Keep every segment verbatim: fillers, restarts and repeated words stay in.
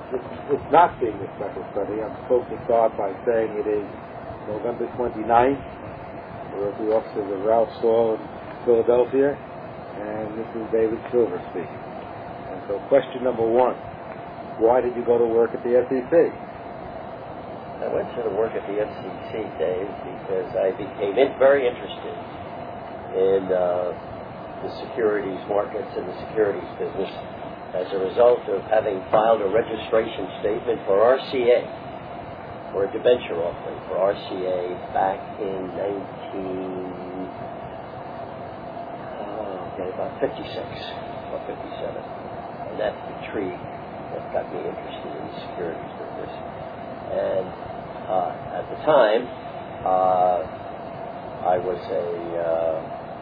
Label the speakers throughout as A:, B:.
A: it's, it's not being a special study. I'm supposed to start by saying it is November twenty-ninth. We're at the offices of Ralph Saul in Philadelphia, and this is David Silver speaking. And so question number one, why did you go to work at the S E C?
B: I went to work at the S E C, Dave, because I became in, very interested in uh, the securities markets and the securities business as a result of having filed a registration statement for R C A, for a debenture offering for R C A back in nineteen, oh, okay, about fifty-six or fifty-seven. And that's the intrigue that got me interested in the securities business. And uh, at the time, uh, I was a uh,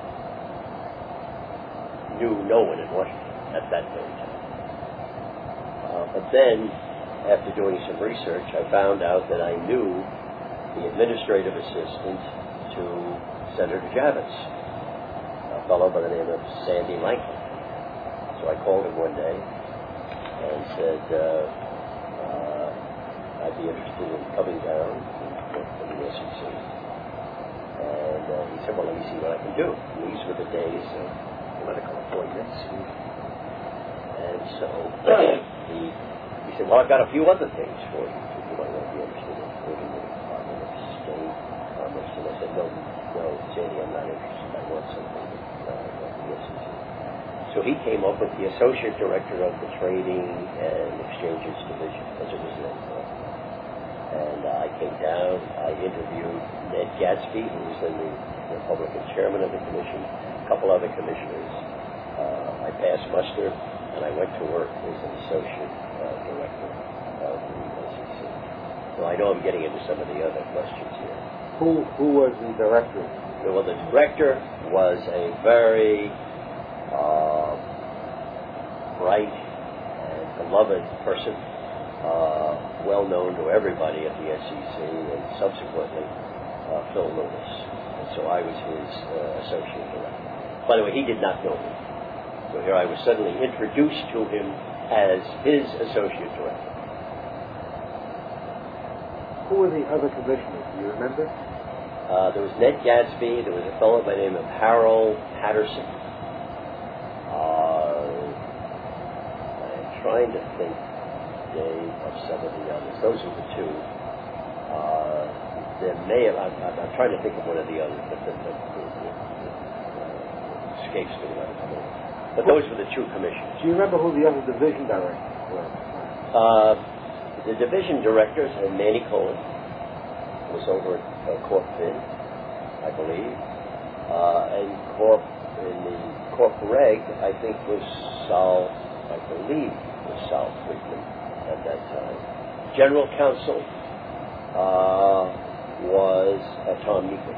B: knew no one in Washington at that very time. Uh, but then, after doing some research, I found out that I knew the administrative assistant to Senator Javits, a fellow by the name of Sandy Lankley. So I called him one day and said, uh, uh, I'd be interested in coming down to the S E C. And uh, he said, well, let me see what I can do. These were the days of political appointments. And so he, he said, well, I've got a few other things for you if you might want to be interested in working in the Department of State Commerce. And I said, no, no, Sandy, I'm not interested. I want something uh, like the S E C. So he came up with the Associate Director of the Trading and Exchanges Division, as it was then called. And uh, I came down, I interviewed Ned Gadsby, who was then the Republican chairman of the commission, a couple other commissioners. Uh, I passed muster, and I went to work as an Associate uh, Director of the S E C. So I know I'm getting into some of the other questions here.
A: Who, who was the director?
B: Well, the director was a very Uh, bright and beloved person, uh, well known to everybody at the S E C, and subsequently uh, Phil Lewis. And so I was his uh, associate director. By the way, he did not know me. So here I was suddenly introduced to him as his associate director.
A: Who were the other commissioners? Do you remember?
B: Uh, there was Ned Gadsby. There was a fellow by the name of Harold Patterson. Trying to think, Dave, of some of the others. Those are the two. Uh, there may have, I'm, I'm trying to think of one of the others, but the, the, the, the, the uh, escapes me right at the moment. But those were the two commissions.
A: Do you remember who the other division directors were?
B: Uh, the division directors, and Manny Cohen, was over at uh, Corp Fin, I believe. Uh, and Corp, in the Corp Reg, I think was Sal, I believe, was Sal Friedman at that time. General Counsel uh, was uh, Tom Meeker.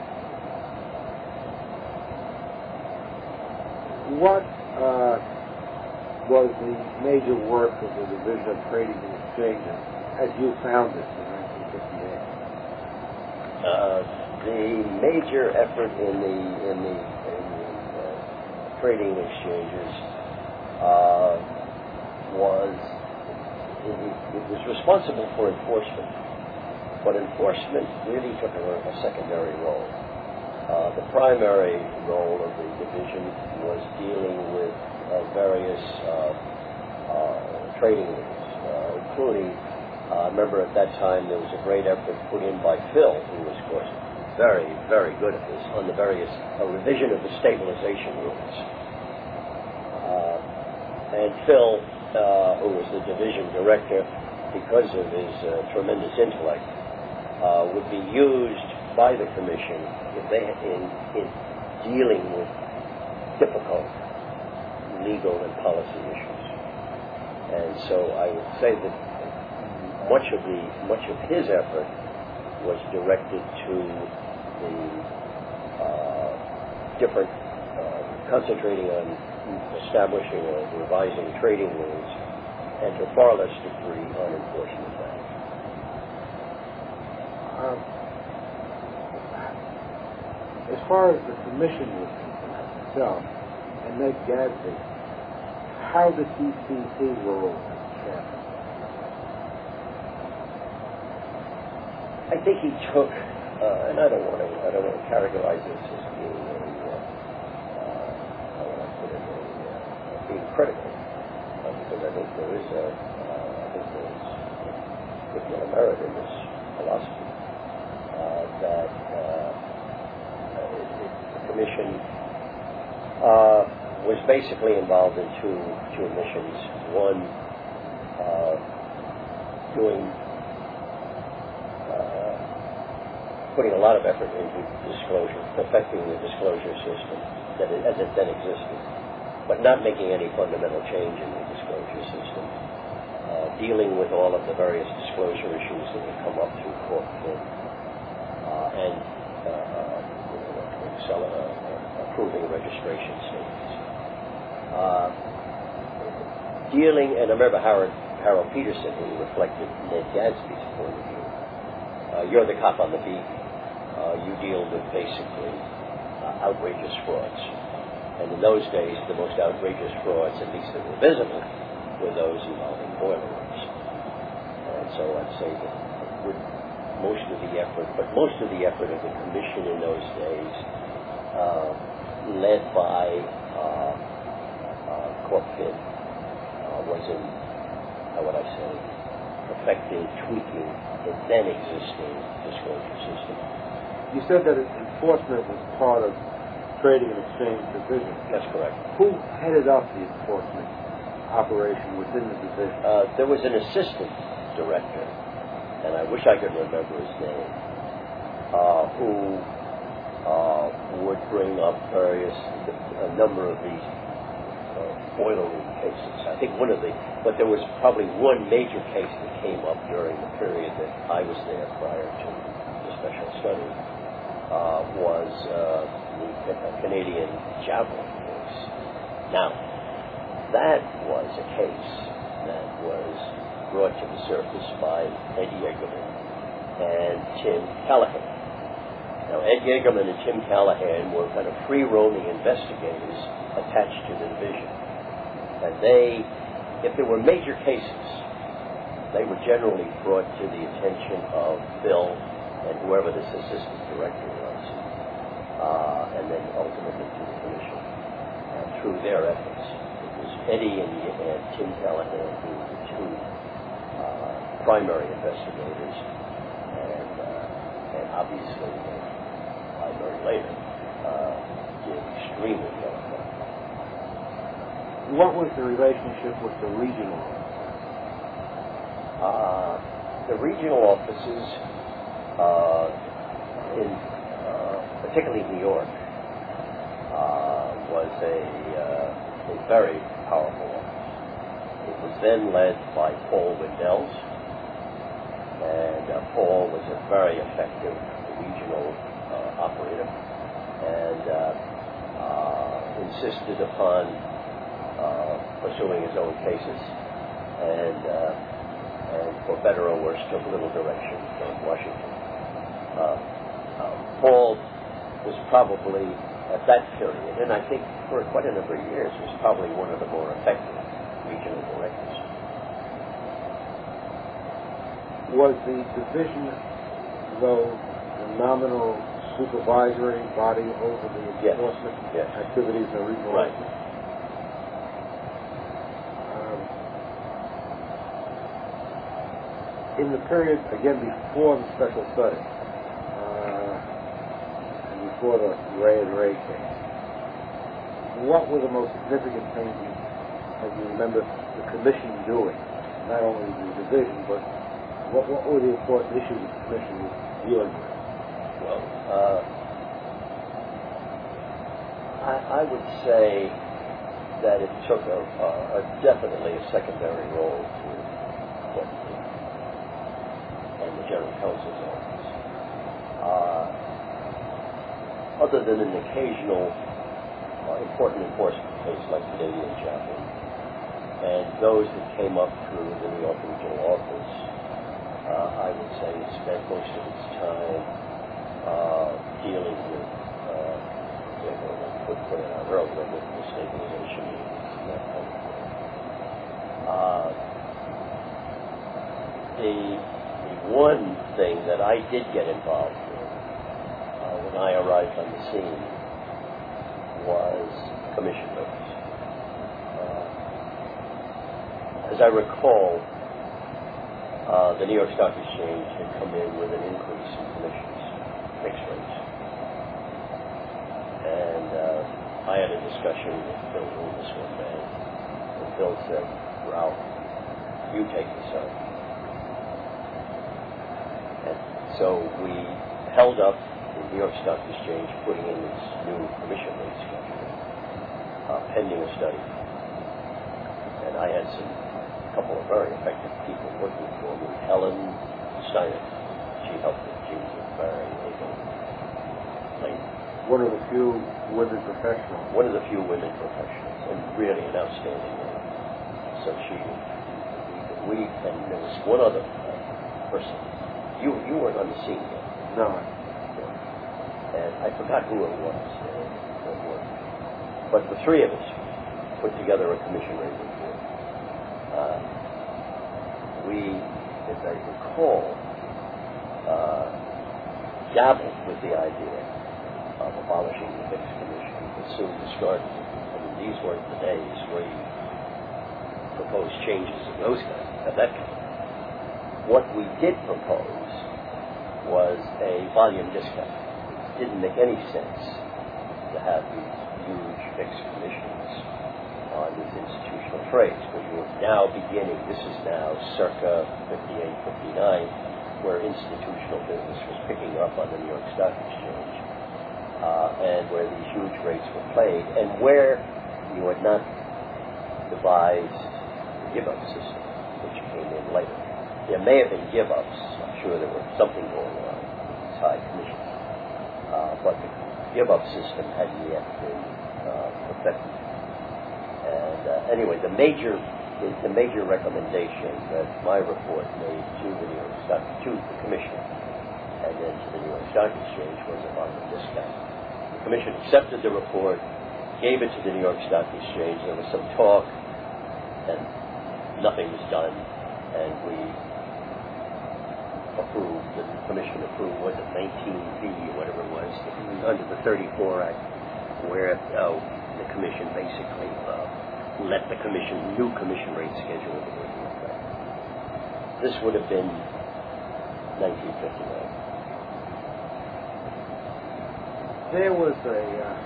A: What uh, was the major work of the Division of Trading and Exchanges as you found it in nineteen fifty-eight?
B: Uh, the major effort in the in the, in the uh, trading exchanges uh, was it, it was responsible for enforcement, but enforcement really took a, a secondary role. Uh, the primary role of the division was dealing with uh, various uh, uh, trading rules, uh, including, uh, I remember at that time there was a great effort put in by Phil, who was, of course, very, very good at this, on the various uh, revision of the stabilization rules. Uh, and Phil, uh, who was the division director, because of his uh, tremendous intellect, uh, would be used by the commission if they, in, in dealing with difficult legal and policy issues. And so I would say that much of the much of his effort was directed to the uh, different, uh, concentrating on establishing or revising trading rules, and to far less degree on enforcement matters.
A: Um, as far as the commission was concerned itself, and Ned Gadsby, how did he see his role as chairman?
B: I think he took, uh, and I don't want to, I don't want to characterize this as being a, uh, uh, how would I put it, a, uh, being critical, uh, because I think there is a, uh, I think there is a good deal of merit in this philosophy, uh, that uh, uh, it, it, the commission uh, was basically involved in two, two missions. One, uh, doing putting a lot of effort into disclosure, perfecting the disclosure system that it, as it then existed, but not making any fundamental change in the disclosure system, uh, dealing with all of the various disclosure issues that have come up through court uh, and uh, you know, sell, uh, uh, approving registration statements. Uh, dealing, and I remember Howard, Harold Peterson, who reflected Ned Gadsby's point of view. Uh, you're the cop on the beat. Uh, you deal with basically uh, outrageous frauds. And in those days, the most outrageous frauds, at least that were visible, were those involving boiler rooms. And so I'd say that with most of the effort, but most of the effort of the commission in those days, uh, led by uh, uh, Corpfin, uh, was in, how would I say, perfecting, tweaking the then existing disclosure system.
A: You said that enforcement was part of Trading and Exchange Division.
B: That's correct.
A: Who headed up the enforcement operation within the division?
B: Uh, there was an assistant director, and I wish I could remember his name, uh, who uh, would bring up various, a number of these uh, boiler room cases. I think one of the, but there was probably one major case that came up during the period that I was there prior to the special study. Uh, was uh, the Canadian Javelin case. Now, that was a case that was brought to the surface by Ed Yeagerman and Tim Callahan. Now, Ed Yeagerman and Tim Callahan were kind of free-roaming investigators attached to the division. And they, if there were major cases, they were generally brought to the attention of Bill and whoever this assistant director was, uh, and then ultimately to the commission uh, through their efforts. It was Eddie and, and Tim Callahan who were the two uh, primary investigators, and, uh, and obviously, uh, I learned later, uh, did extremely well.
A: What was the relationship with the regional offices?
B: Uh, the regional offices Uh, in uh, particularly New York, uh, was a, uh, a very powerful office. It was then led by Paul Windells, and uh, Paul was a very effective regional uh, operator, and uh, uh, insisted upon uh, pursuing his own cases, and, uh, and for better or worse, took little direction from Washington. Uh, uh, Paul was probably, at that period, and I think for quite a number of years, was probably one of the more effective regional directors.
A: Was the division, though, the nominal supervisory body over the
B: yes.
A: enforcement
B: yes.
A: activities in the regional
B: right.
A: office? Um, in the period, again, before the special study, before the Ray and Ray case, what were the most significant things you, as you remember the commission doing? Not only the division, but what, what were the important issues the commission was dealing with?
B: Well, uh, I, I would say that it took a, a, a definitely a secondary role to Clinton and the General Counsel's office. Uh, other than an occasional uh, important enforcement case like Canadian Javelin, and those that came up through the New York Regional Office, uh, I would say it spent most of its time uh, dealing with, uh, you know, I put, put it out earlier, with the stabilization meetings and that kind of thing. Uh, the, the one thing that I did get involved in uh, when I arrived on the scene was commission rates. Uh, as I recall, uh, the New York Stock Exchange had come in with an increase in commissions, fixed rates. And uh, I had a discussion with Phil Loomis one day, and Phil said, "Ralph, you take this up." And so we held up the New York Stock Exchange putting in its new commission rate schedule, uh, pending a study. And I had some, a couple of very effective people working for me. Helen Steiner, she helped me. She was a very able lady.
A: One of the few women professionals.
B: One of the few women professionals, and really an outstanding woman. So she, we, and there was one other uh, person. You you weren't on the scene yet.
A: No.
B: And I forgot who it was. Uh, but the three of us put together a commission rate report. Uh, we, as I recall, uh, dabbled with the idea of abolishing the fixed commission, but soon discarded it. I mean, these weren't the days where you propose changes of those kinds, of that kind. What we did propose was a volume discount. It didn't make any sense to have these huge fixed commissions on these institutional trades, but you are now beginning, this is now circa fifty-eight, fifty-nine, where institutional business was picking up on the New York Stock Exchange. Uh, and where these huge rates were played, and where you had not devised the give-up system, which came in later. There may have been give-ups. I'm sure there was something going on with these high commissions. Uh, but the give-up system hadn't yet been uh, perfected. And uh, anyway, the major the, the major recommendation that my report made to the New York Stock, to the Commission, and then to the New York Stock Exchange was about the discount. The Commission accepted the report, gave it to the New York Stock Exchange. There was some talk, and nothing was done, and we approved, the Commission approved, was it nineteen B or whatever it was, under the thirty-four Act, where uh, the Commission basically uh, let the Commission, new Commission rate schedule go into effect. This would have been nineteen fifty-nine.
A: There was a uh,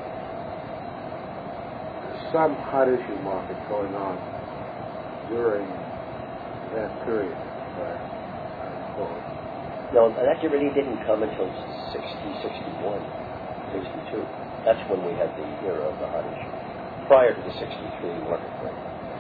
A: some hot issue market going on during that period. Uh,
B: No, that really didn't come until sixty, sixty-one, sixty-two. That's when we had the era of the hot issue. Prior to the sixty-three market break.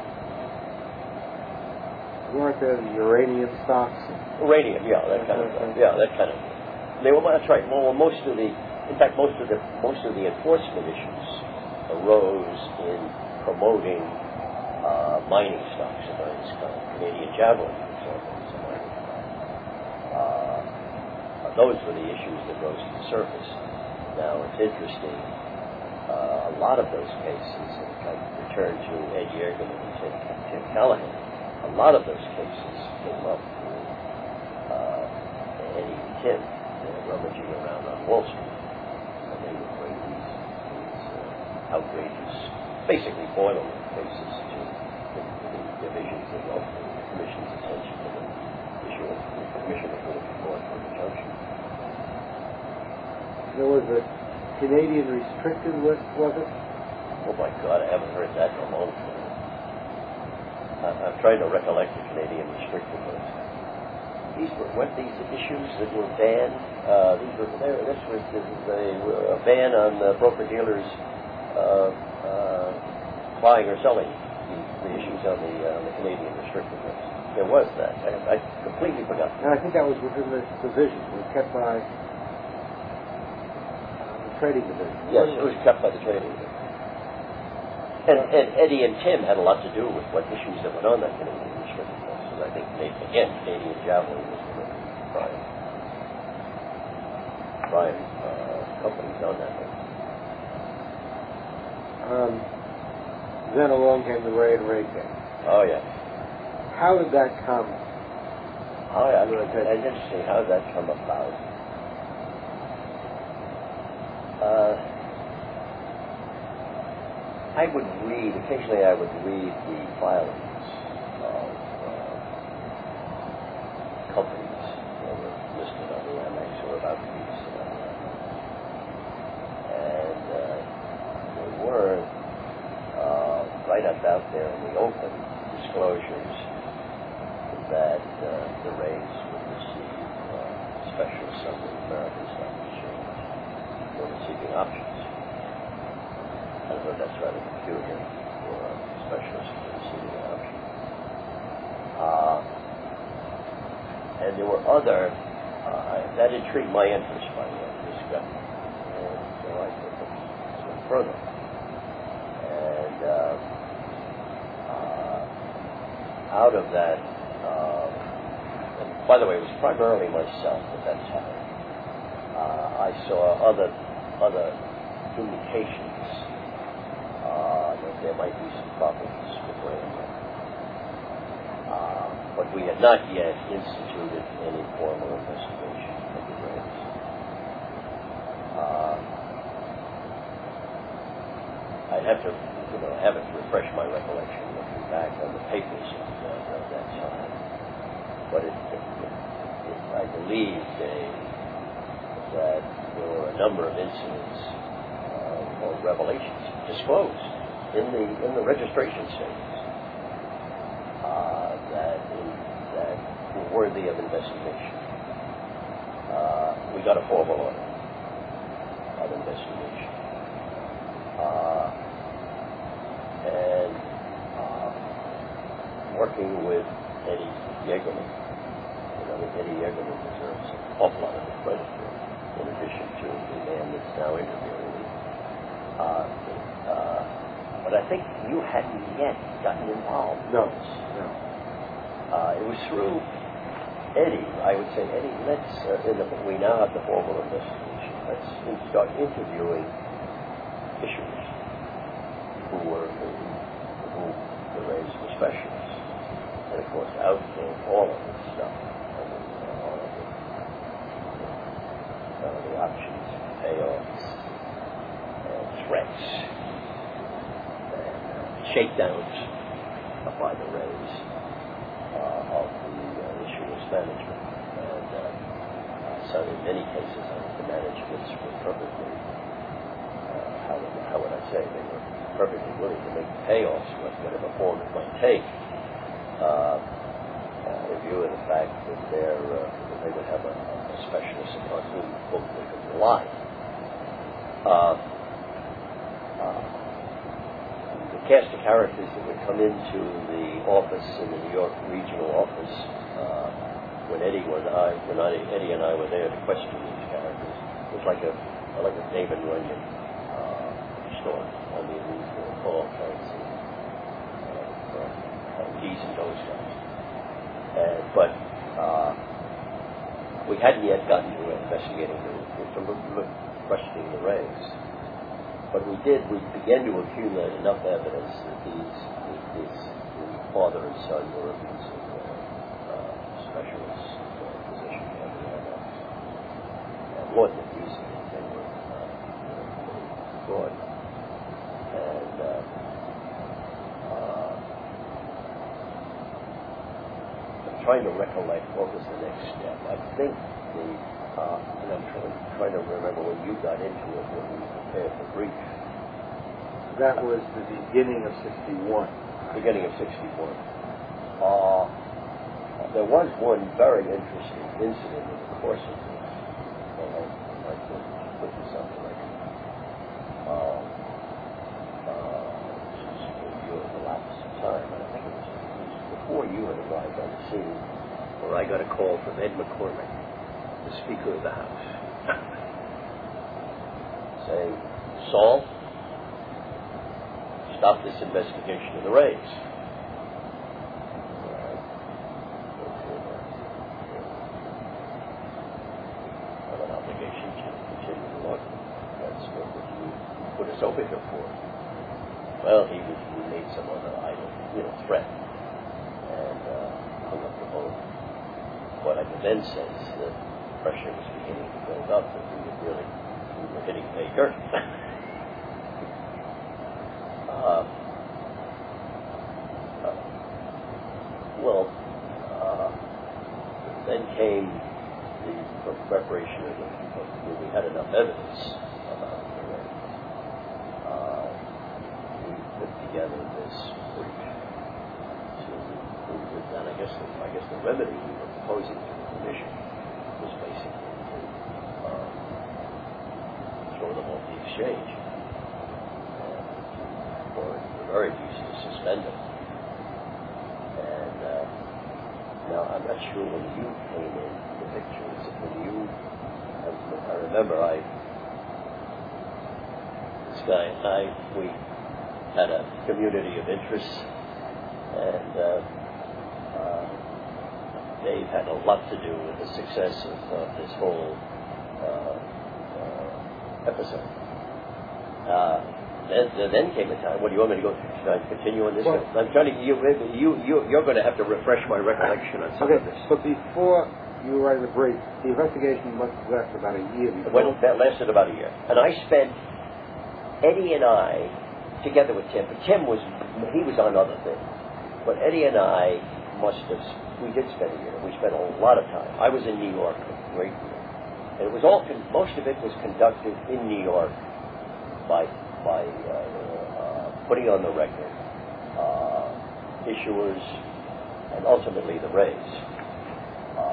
A: Weren't there the uranium stocks?
B: Uranium, yeah, that kind of thing. Yeah, that kind of thing. They were, that's right. Well, most of the, in fact, most of the most of the enforcement issues arose in promoting uh, mining stocks of various kinds. Canadian Javelin, for example, is a mining stock. Uh, those were the issues that rose to the surface. Now, it's interesting. Uh, a lot of those cases, and if I return to Ed Yergin and Tim, Tim Callahan, a lot of those cases came up with uh, Eddie and Tim uh, rummaging around on Wall Street. And they would bring these, these uh, outrageous, basically boilerplate cases to the, the divisions of the Commission's attention to the issue of the Commission of the Report for injunction.
A: There was a Canadian restricted list, was it?
B: Oh my God, I haven't heard that in a long time. I'm trying to recollect the Canadian restricted list. These were what these issues that were banned. Uh, these were there. This was, this was a, a ban on uh, broker dealers uh, uh, buying or selling the, the issues on the, uh, on the Canadian restricted list. There was that. I, I completely forgot.
A: And I think that was within the division. It was kept by uh, the trading division.
B: Yes, it was kept by the trading division. And, and Eddie and Tim had a lot to do with what issues that went on that Canadian restricted list. And I think, again, Canadian Javelin was one of the prime, prime uh, companies on that list.
A: Um, then along came the Ray and Ray case.
B: Oh, yeah.
A: How did that come
B: How, I mean, it's interesting. How did that come about? Uh, I would read, occasionally I would read the filings of uh, companies that were listed on the Amex or about to be listed on the Amex. And uh, there were, uh, right up out there in the open, disclosures that uh, the Rays would receive uh, special sum of American Stock Exchange for receiving options. I don't know if that's rather peculiar for a specialist for receiving an option. Uh, and there were other, uh, that intrigued my interest, by the way, this guy. And so I took it a little further. And uh, uh, out of that, Uh, and by the way, it was primarily myself at that time. Uh, I saw other other indications uh, that there might be some problems with Raymond. Uh, but we had not yet instituted any formal investigation of the Rays. Uh, I'd have to, you know, have it refresh my recollection looking back on the papers of, uh, of that time. But it, it, it, it, I believe they, that there were a number of incidents uh, or revelations disclosed in the in the registration statements uh, that that were worthy of investigation. Uh, we got a formal order of investigation, uh, and uh, working with Eddie Yeagerman. Eddie Yeagerman deserves an awful lot of credit for it, in addition to the man that's now interviewing me. Uh, uh, but I think you hadn't yet gotten involved.
A: No, no.
B: Uh, it was through Eddie. I would say, Eddie, let's, uh, in the, we now have the formal investigation. Let's start interviewing issuers who were, who, who the Rays were specialists. And of course, out came all of this stuff. Uh, the options, payoffs, and threats, and uh, shakedowns by the Rays uh, of the uh, issuer's management. And uh, uh, so in many cases, I think the managements were perfectly, uh, how, would, how would I say, they were perfectly willing to make payoffs, whatever form it might take, uh, uh, in view of the fact that they're, uh, that they would have a specialists upon whom both they could rely. Uh, uh, the cast of characters that would come into the office, in the New York regional office, uh, when Eddie and I, when I, Eddie and I were there to question these characters, it was like a like a David Runyon uh, story. I mean, we were all kinds of uh, uh, D's and those guys. Uh, but uh, we hadn't yet gotten to investigating the, to look, look, questioning the Rays, but we did. We began to accumulate enough evidence that these, these the father and son were these uh, uh, specialist uh, physician candidates, and more than using it, they were uh, good. And uh, uh, I'm trying to recollect what was the next step. I think the, uh, and I'm trying, trying to remember when you got into it, when we prepared the brief.
A: That was the beginning of sixty-one.
B: Beginning of sixty-one. Uh, there was one very interesting incident in the course of this. Well, I, I could put this on the record. Uh, uh, this is a view of the lapse of time, and I think it was, it was before you had arrived on the scene, where I got a call from Ed McCormick, the Speaker of the House, saying, Saul, stop this investigation of the Rays. I have an obligation to continue to look. That's what you put us over here for. Well, he, was, he made some other idle, you know, threat, and uh, hung up the phone. what I could then sense that pressure was beginning to build up, that we were really we were hitting a curtain. uh, uh, well, uh, then came the preparation of the, of, when we had enough evidence about the raid. Uh, we put together this brief to, and I guess the, I guess the remedy we were proposing to the commission was basically to uh, throw them off the exchange, uh, or at the very least to suspend them. And uh, now I'm not sure when you came in the picture. Is it when you? I, I remember I this guy and I we had a community of interests, and uh, uh, Dave had a lot to do with the success of uh, this whole uh, uh, episode. Uh, then, then came a time. What do you want me to go through? Should I continue on this?
A: Well,
B: I'm trying to. You, you, you, you're going to have to refresh my recollection on some
A: Okay,
B: of this.
A: but before you were writing the brief, the investigation must have lasted about a year before.
B: Well, that lasted about a year, and I spent Eddie and I together with Tim. But Tim was he was on other things, but Eddie and I must have. We did spend a year. We spent a lot of time. I was in New York a great deal, and it was all. Most of it was conducted in New York by by uh, uh, putting on the record uh, issuers and ultimately the Rays uh,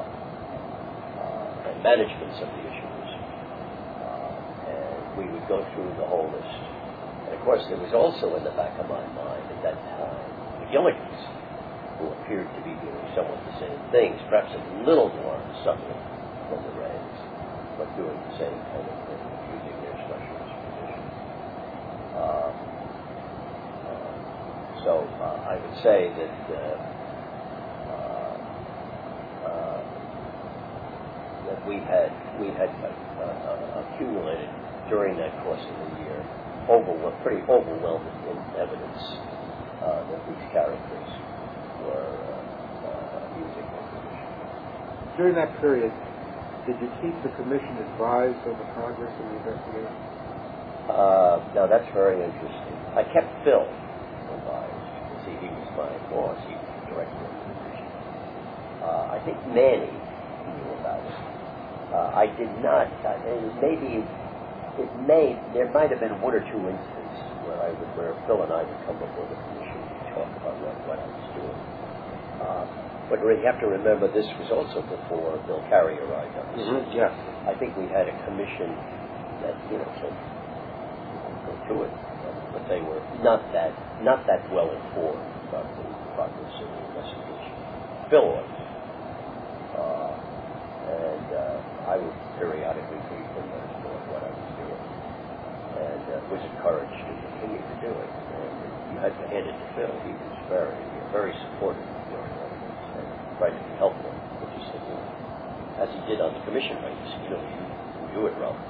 B: uh, and managements of the issuers, uh, and we would go through the whole list. And of course, there was also in the back of my mind at that time the Gilligans, who appeared to be doing somewhat the same things, perhaps a little more subtle than the Rays, but doing the same kind of thing, using their specialist positions. Uh, uh, so uh, I would say that uh, uh, uh, that we had we had uh, uh, accumulated during that course of the year overwhel- pretty overwhelming in evidence uh, that these characters were uh, uh, using their position.
A: During that period, did you keep the commission advised of the progress of the investigation?
B: Uh, now that's very interesting. I kept Phil advised. See, he was my boss. He was the director of the division. Uh, I think Manny knew about it. Uh, I did not. Uh, maybe it may. There might have been one or two instances where I would, where Phil and I would come before the commission to talk about what, what I was doing. Uh, but you have to remember, this was also before Bill Carey arrived on the scene.
A: Mm-hmm. Yes.
B: I think we had a commission that, you know, said, go to it, but they were not that not that well informed about the progress of the investigation. Phil was, uh, and uh, I would periodically brief them as to what I was doing, and uh, was encouraged to continue to do it. And you had to hand it to Phil; he was very, very supportive of the organization and tried to be helpful. But he said, you know, as he did on the commission race, you know, you, you do it, Ralph.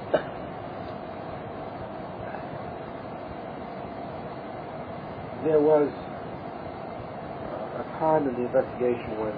A: There was a time in the investigation when,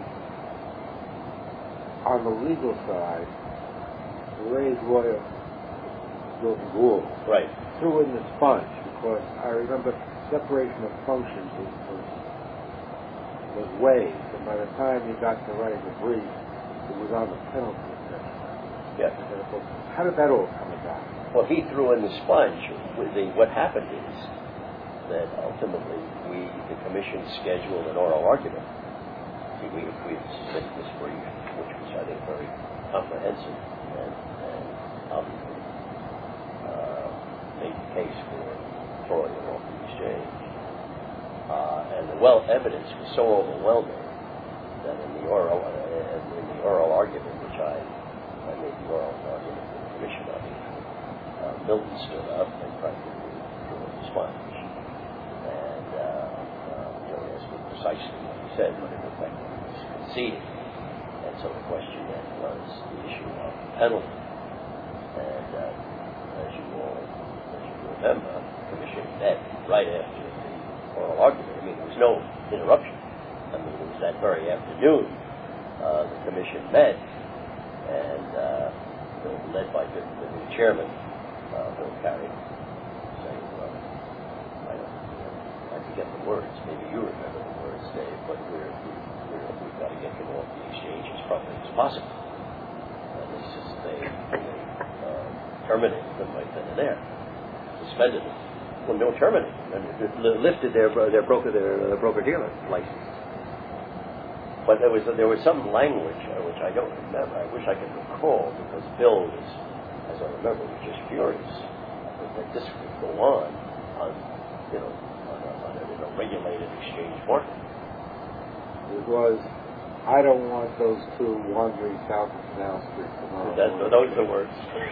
A: on the legal side, the Ray's lawyer, Wilton Gould,
B: Right.
A: threw in the sponge because I remember separation of functions was, was, was waived, and by the time he got to writing the brief, it was on the penalty section.
B: Yes.
A: How did that all come about?
B: Well, he threw in the sponge. With the, what happened is that ultimately we, the commission, scheduled an oral argument. See, we we submitted this brief, which was, I think, very comprehensive and, and obviously uh, made the case for throwing it off the exchange. Uh, and the well evidence was so overwhelming that in the oral uh, in the oral argument, which I I made the oral argument for the commission, obviously, uh, Milton stood up and practically threw in the sponge. And uh, uh, you know, asked me precisely what he said, but in effect he was conceding. And so the question then was the issue of penalty. And uh, as you all, as you remember, the commission met right after the oral argument. I mean, there was no interruption. I mean, it was that very afternoon uh, the commission commission met, and uh, you know, led by the, the new chairman, uh, Bill Carey, saying, well, I don't, you know, I forget the words. Maybe you remember the words, Dave, but we're, we're, we've got to get him off the exchange as promptly as possible. And it's just they, they uh, terminated them right then and there, suspended them. Well, no, terminated them, and lifted their their broker their uh, broker dealer license. But there was there was some language uh, which I don't remember. I wish I could recall, because Bill was, as I remember, was just furious that this could go on on you know on a, on a, in a regulated exchange market.
A: It was, I don't want those two wandering south of Canal Street tomorrow.
B: That, those are the words.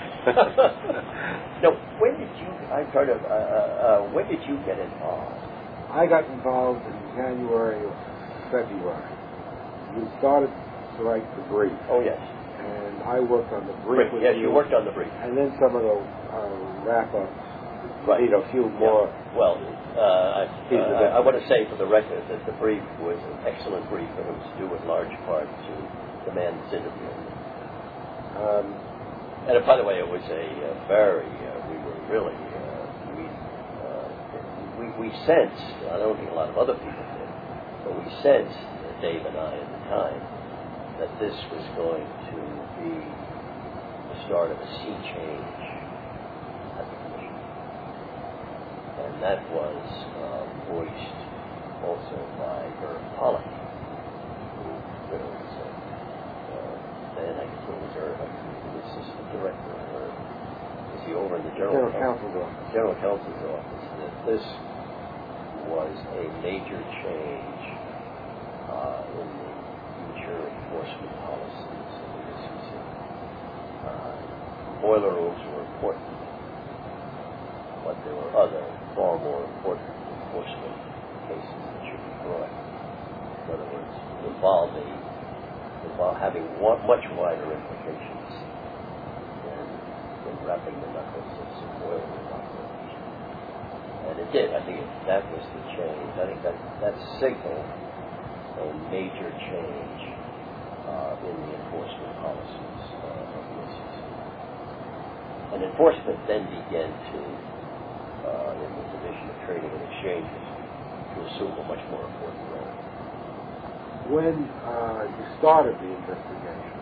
B: Now, when did you? I heard of. Uh, uh, when did you get involved?
A: I got involved in January or February. We started to write the brief.
B: Oh yes.
A: And I worked on the brief.
B: Brief. Yes, you worked on the brief.
A: And then some of the uh, wrap-ups.
B: Right.
A: You know, a few more.
B: Yeah. Well, uh, I, uh, I want to say for the record that the brief was an excellent brief, and it was due in large part to the man that's interviewing. Um, and uh, by the way, it was a uh, very. Uh, we were really. Uh, we, uh, we we sensed. I don't think a lot of other people did, but we sensed, uh, Dave and I at the time, that this was going to be the start of a sea change at the commission. And that was uh, voiced also by Irv Pollock, who was, uh, uh, then I guess it was Irv, the assistant director, or was he over in the general,
A: General Counsel's office?
B: General Counsel's office. That this was a major change uh, in the future enforcement policies of the S E C. Uh, boiler rooms were important, but there were other far more important enforcement cases that should be brought. In other words, involving, involve having one, much wider implications than, than wrapping the knuckles of some boiler room operation. And it did. I think it, that was the change. I think that that signaled a major change uh, in the enforcement policies uh, of the S E C. And enforcement then began to Uh, in the Division of Trading and Exchanges to assume a much more important role.
A: When uh, you started the investigation,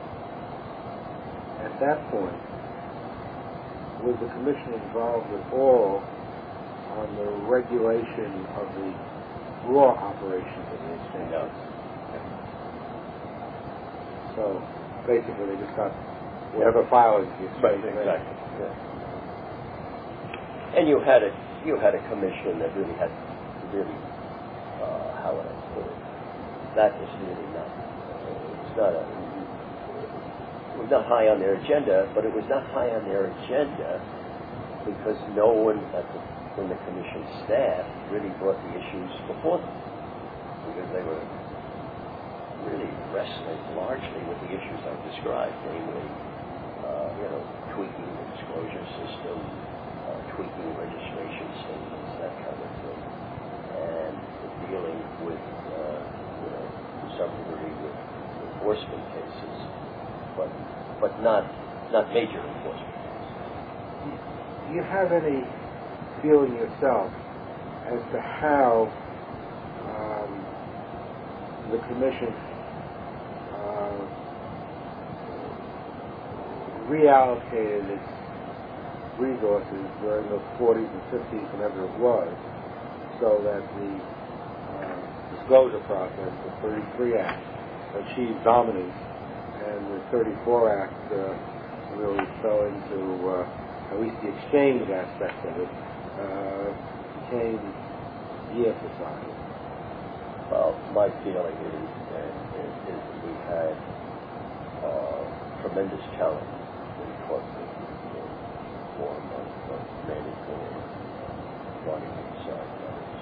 A: at that point, was the Commission involved at all on the regulation of the raw operations of the exchanges?
B: No.
A: So basically they just got whatever filings you
B: Right, exactly. Yeah. And you had a you had a commission that really had really uh, how would I put it? That was really not uh, it was not a it was not high on their agenda, but it was not high on their agenda because no one at the from the commission staff really brought the issues before them, because they were really wrestling largely with the issues I've described, namely uh, you know tweaking the disclosure system, Uh, tweaking registration statements, that kind of thing, and dealing with, uh, you know, to some degree with enforcement cases, but but not not major enforcement cases.
A: Do you have any feeling yourself as to how um, the Commission uh, reallocated its resources during the forties and fifties, whenever it was, so that the uh, disclosure process, the thirty-three Act, achieved dominance, and the thirty-four Act uh, really fell into, uh, at least the exchange aspect of it, uh, became de-emphasized?
B: Well, my feeling is, uh, is, is that we had uh, tremendous talent in corporate form of, of mandatory running inside others.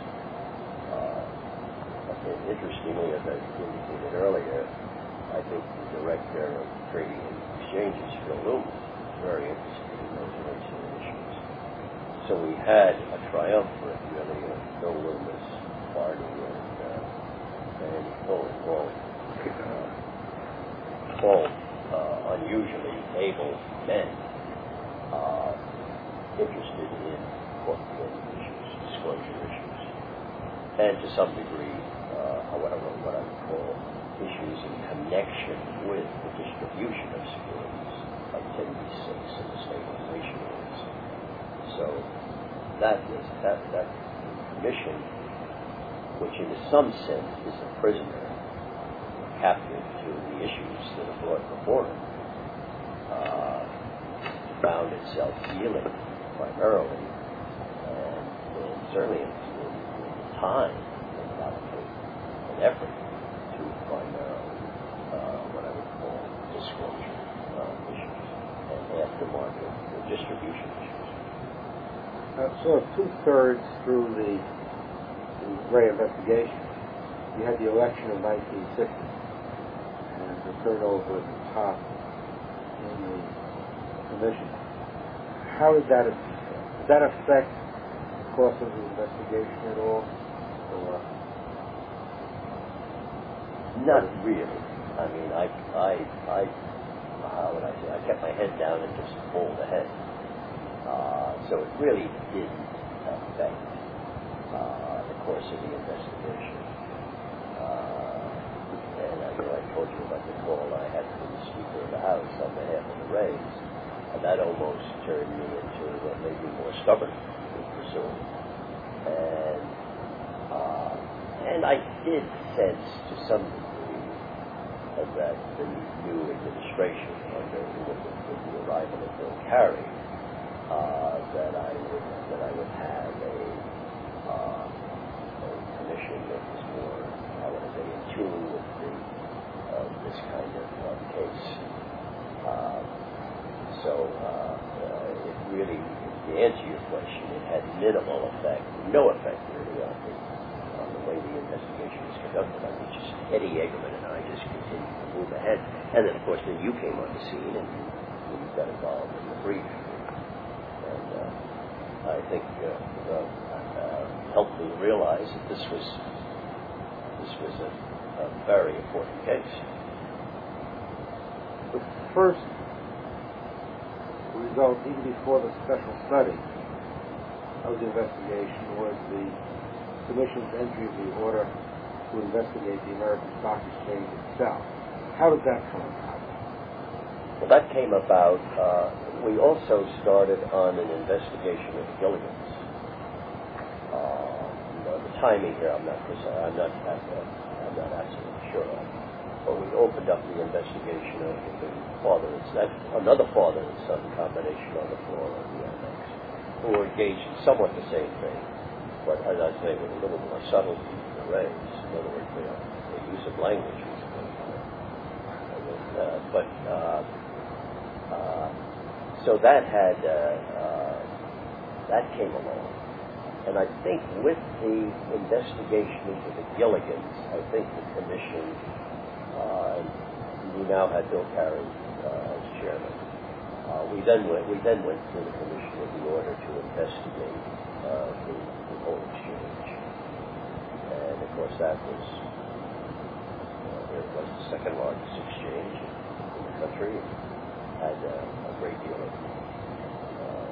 B: Uh, interestingly, as I indicated earlier, I think the director of trading and exchanges, Phil Loomis, is very interested in those related issues. So we had a triumvirate, really, of Phil Loomis, Barney, and uh, Andy Cohen, all uh, all uh, unusually able men uh, interested in corporate issues, disclosure issues, and to some degree, uh, what I what I would call issues in connection with the distribution of securities, like ten B six and the stabilization rules. So that is that that commission, which in some sense is a prisoner, captive to the issues that are brought before it, uh, found itself dealing primarily, and, and certainly in, in, in time, and allocate an effort to primarily uh, what I would call disclosure uh, issues and aftermarket distribution issues.
A: Uh, so two-thirds through the, the Wray investigation, you had the election of nineteen sixty and the turnover at the top in the commission. How did that did that affect the course of the investigation at all? Or
B: not really. I mean, I, I, I, how would I say? I kept my head down and just pulled ahead. Uh, so it really didn't affect uh, the course of the investigation. Uh, and I know I told you about the call I had from the Speaker of the House on behalf of the Rays, and that almost turned me into uh, maybe more stubborn in pursuing. And uh, and I did sense to some degree that the new administration, under with the, with the arrival of Bill Carey, Uh, that I would that I would have a, uh, a commission that was more, how would I say, in tune with the, uh, this kind of uh, case. Uh, so uh, uh, it really, to answer your question, it had minimal effect, no effect really on the, on the way the investigation was conducted. I mean, just Eddie Egerman and I just continued to move ahead, and then of course then you came on the scene and you got involved in the brief. And uh, I think uh, uh, uh, helped me realize that this was this was a, a very important case.
A: The first result, even before the special study of the investigation, was the Commission's entry of the order to investigate the American Stock Exchange itself. How did that come about?
B: Well, that came about. Uh, we also started on an investigation of the Gilligans. Uh, you know, the timing here, I'm not precise. I'm not. I'm not absolutely sure of. But we opened up the investigation of the father and son, another father and son combination on the floor of the Annex, who were engaged in somewhat the same thing, but as I say, with a little more subtlety than the Rays. In other words, the, the use of language was a little more. Uh, but uh, uh, so that had uh, uh, that came along, and I think with the investigation into the Gilligans, I think the commission. Uh, we now had Bill Carey uh, as chairman. Uh, we then went. We then went to the commission with the order to investigate uh, the, the whole exchange, and of course that was uh, it was the second largest exchange in the country. It had uh, a great deal of uh,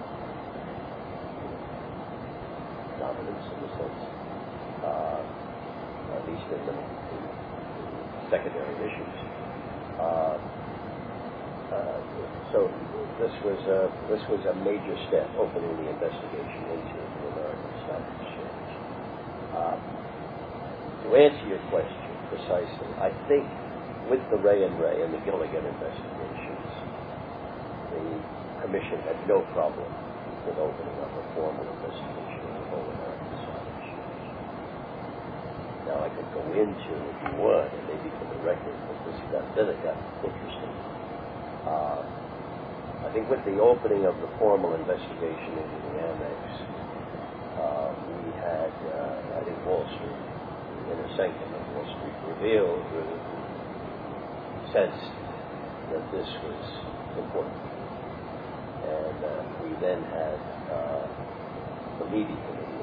B: dominance in the sense, uh, at least in the. In, secondary issues. Uh, uh, so this was a this was a major step, opening the investigation into the American Stock Exchange. Uh, to answer your question precisely, I think with the Ray and Ray and the Gilligan investigations, the commission had no problem with opening up a formal investigation of the whole American Stock Exchange. Now I could go into, if you would, and maybe for the record, but this got, then it got interesting. Uh, I think with the opening of the formal investigation into the Amex, uh, we had, uh, I think Wall Street, the inner sanctum of Wall Street, revealed, uh, sensed that this was important. And uh, we then had uh, the Levy Committee,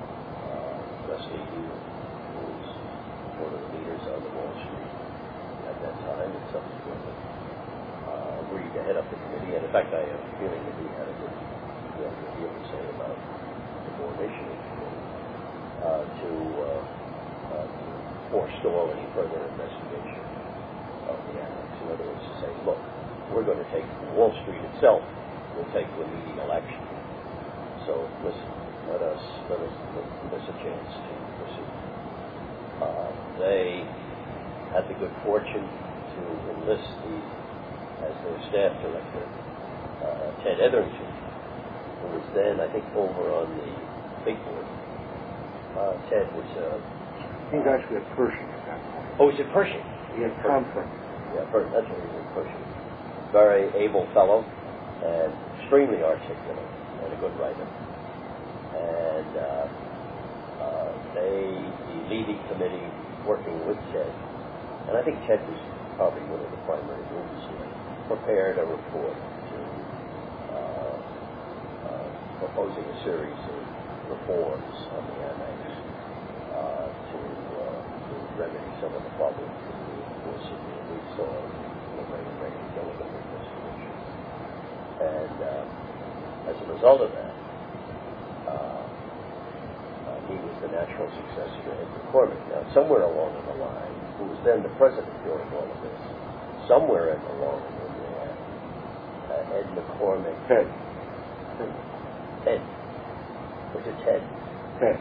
B: uh, Leslie Hughes, one of the leaders on the Wall Street, at that time, and subsequently uh, agreed to head up the committee. And in fact, I have a feeling that he had a good, he had a good deal to say about the formation of the committee uh, to, uh, uh, to forestall any further investigation of the annex. In other words, to say, look, we're going to take Wall Street itself will take remedial action. So listen, let us let us give us a chance to proceed. Uh, they had the good fortune to enlist the as their staff director uh, Ted Etherington, who was then I think over on the big board. Uh, Ted was uh,
A: He was actually a Pershing at that point.
B: oh, was it Pershing?
A: He had come from.
B: Yeah, Pershing. That's what he was, Pershing. Very able fellow and extremely articulate and a good writer. And uh, uh, they, the Levy Committee, working with Ted, and I think Ted was probably one of the primary movers here, prepared a report to, uh, uh, proposing a series of reforms on the Annex uh, to, uh, to remedy some of the problems that we, of course, we saw in the Reagan Reagan Gilligan investigation. And uh, as a result of that, uh, uh, he was the natural successor to Ed McCormick. Now, somewhere along the line, who was then the president during all of this, somewhere in the along in there, uh, Ed McCormick.
A: Ted.
B: Ted. Was it Ted?
A: Ted.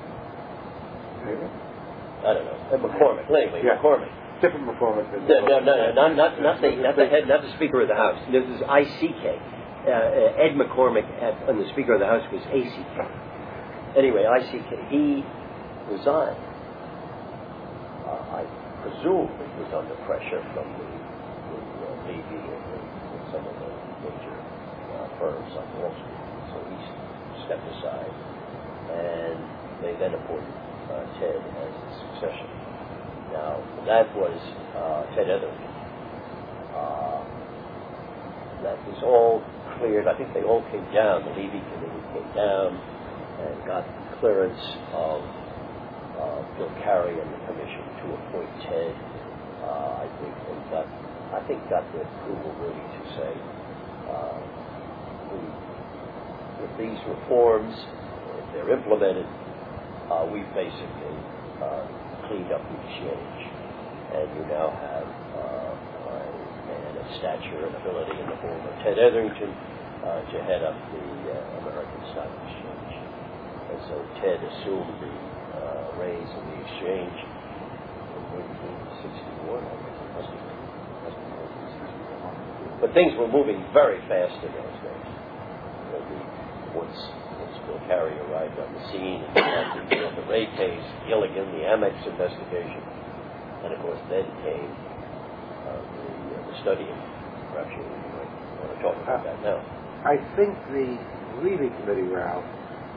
B: I don't know. Ed McCormick. Anyway,
A: Yeah.
B: McCormick.
A: Different performance. Than
B: No, no, no, no, not, not, not the, not the head, not the Speaker of the House. This is I C K. Uh, uh, Ed McCormick, at, and the Speaker of the House was A C K. Anyway, I C K. He resigned. Uh, I presume it was under pressure from the, the uh, Levy and, the, and some of the major uh, firms on Wall Street. So he stepped aside, and they then appointed uh, Ted as the successor. Now, that was uh, Ted Etherington. Uh, that was all cleared. I think they all came down. The Levy Committee came down and got clearance of uh, Bill Carey and the commission to appoint Ted. Uh, I think they got, I think got the approval really to say, uh, we, with these reforms, if they're implemented, uh, we've basically uh, cleaned up the exchange, and you now have uh, a man of stature and ability in the form of Ted Etherington uh, to head up the uh, American Stock Exchange. And so Ted assumed the uh, reins of the exchange in nineteen sixty-one, I think it must have been. Must have been nineteen sixty-one. But things were moving very fast in those days. You know, the, once Bill Carey arrived on the scene, and had to deal with the Ray case, Gilligan, the Amex investigation, and of course then came uh, the, uh, the study of, perhaps you might want to talk about that now.
A: I think the Levy Committee, Ralph,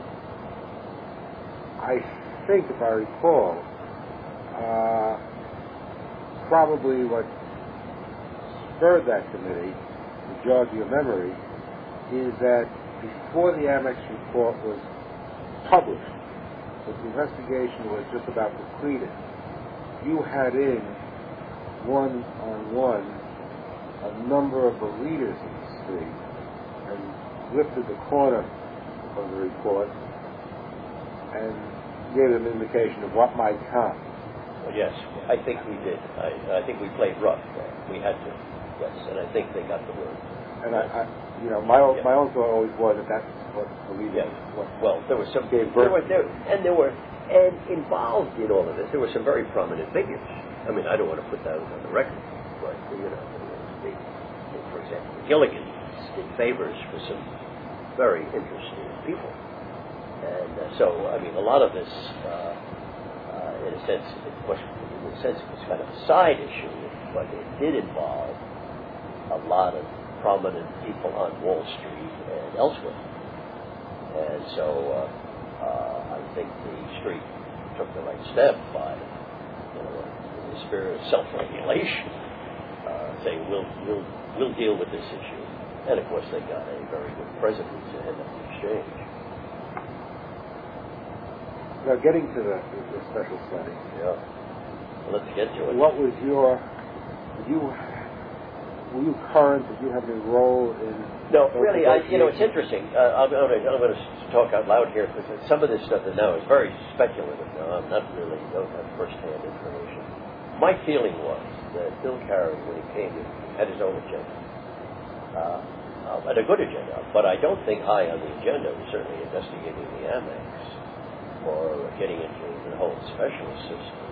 A: I think if I recall, uh, probably what spurred that committee, to jog your memory, is that before the Amex report was published, the investigation was just about completed, you had in one-on-one a number of the leaders in the street and lifted the corner of the report and gave an indication of what might come.
B: Well, yes, I think we did. I, I think we played rough. We had to, yes, and I think they got the word.
A: And I, I you know, my own,
B: yeah.
A: my own thought always was that that's what the leader
B: yeah.
A: was.
B: Well, there was some,
A: Gave
B: there
A: birth
B: were, there, and there were, and involved in all of this, there were some very prominent figures. I mean, I don't want to put that on the record, but, you know, the, for example, Gilligan did favors for some very interesting people. And uh, so, I mean, a lot of this, uh, uh, in a sense, it was, in a sense, it was kind of a side issue, but it did involve a lot of prominent people on Wall Street and elsewhere. And so uh, uh, I think the street took the right step by, you know, in the spirit of self-regulation, uh, saying we'll, we'll, we'll deal with this issue. And of course they got a very good president to head up the exchange.
A: Now, getting to the, the special study.
B: Yeah. Well, let's get to it.
A: What was your you were you current? Did you have any role in?
B: No, really, I, you know, it's interesting. Uh, I'm, I'm going to talk out loud here because some of this stuff that now is very speculative. Now, I'm not really don't have first-hand information. My feeling was that Bill Carey, when he came in, had his own agenda, uh, uh, and a good agenda. But I don't think high on the agenda was certainly investigating the Amex or getting into the whole specialist system.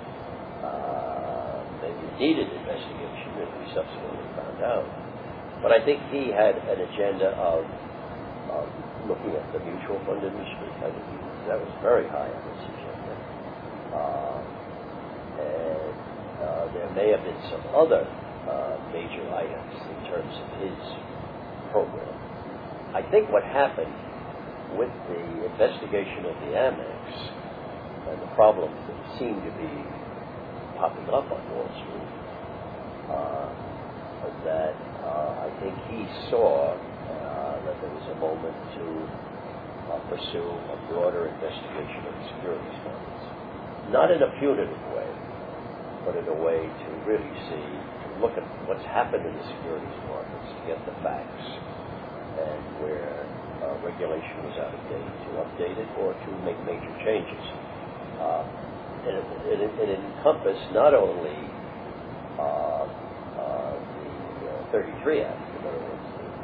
B: Uh, maybe it needed investigation, as we subsequently found out. But I think he had an agenda of, of looking at the mutual fund industry. I think he, that was very high on his agenda. Uh, and uh, there may have been some other uh, major items in terms of his program. I think what happened with the investigation of the Amex and the problems that seemed to be popping up on Wall Street uh, was that Uh, I think he saw uh, that there was a moment to uh, pursue a broader investigation of the securities markets. Not in a punitive way, but in a way to really see, to look at what's happened in the securities markets, to get the facts, and where uh, regulation was out of date, to update it or to make major changes. Uh, and it, it, it encompassed not only uh, thirty-three Act, in other words,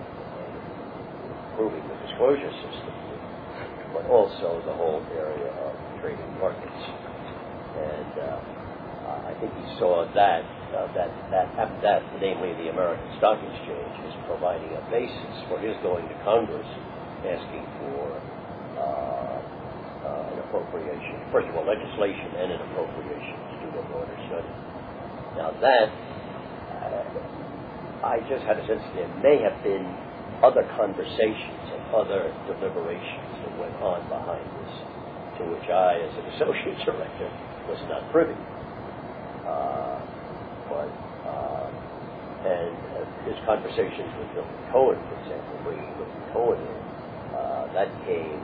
B: improving the disclosure system, but also the whole area of trading markets. And uh, I think he saw that, uh, that, that, that, namely the American Stock Exchange, as providing a basis for his going to Congress, asking for uh, uh, an appropriation, first of all, legislation and an appropriation to do a broader study. Now that, uh, I just had a sense there may have been other conversations and other deliberations that went on behind this, to which I, as an associate director, was not privy. Uh, but, uh, and uh, his conversations with Milton Cohen, for example, bringing Milton Cohen in, uh, that came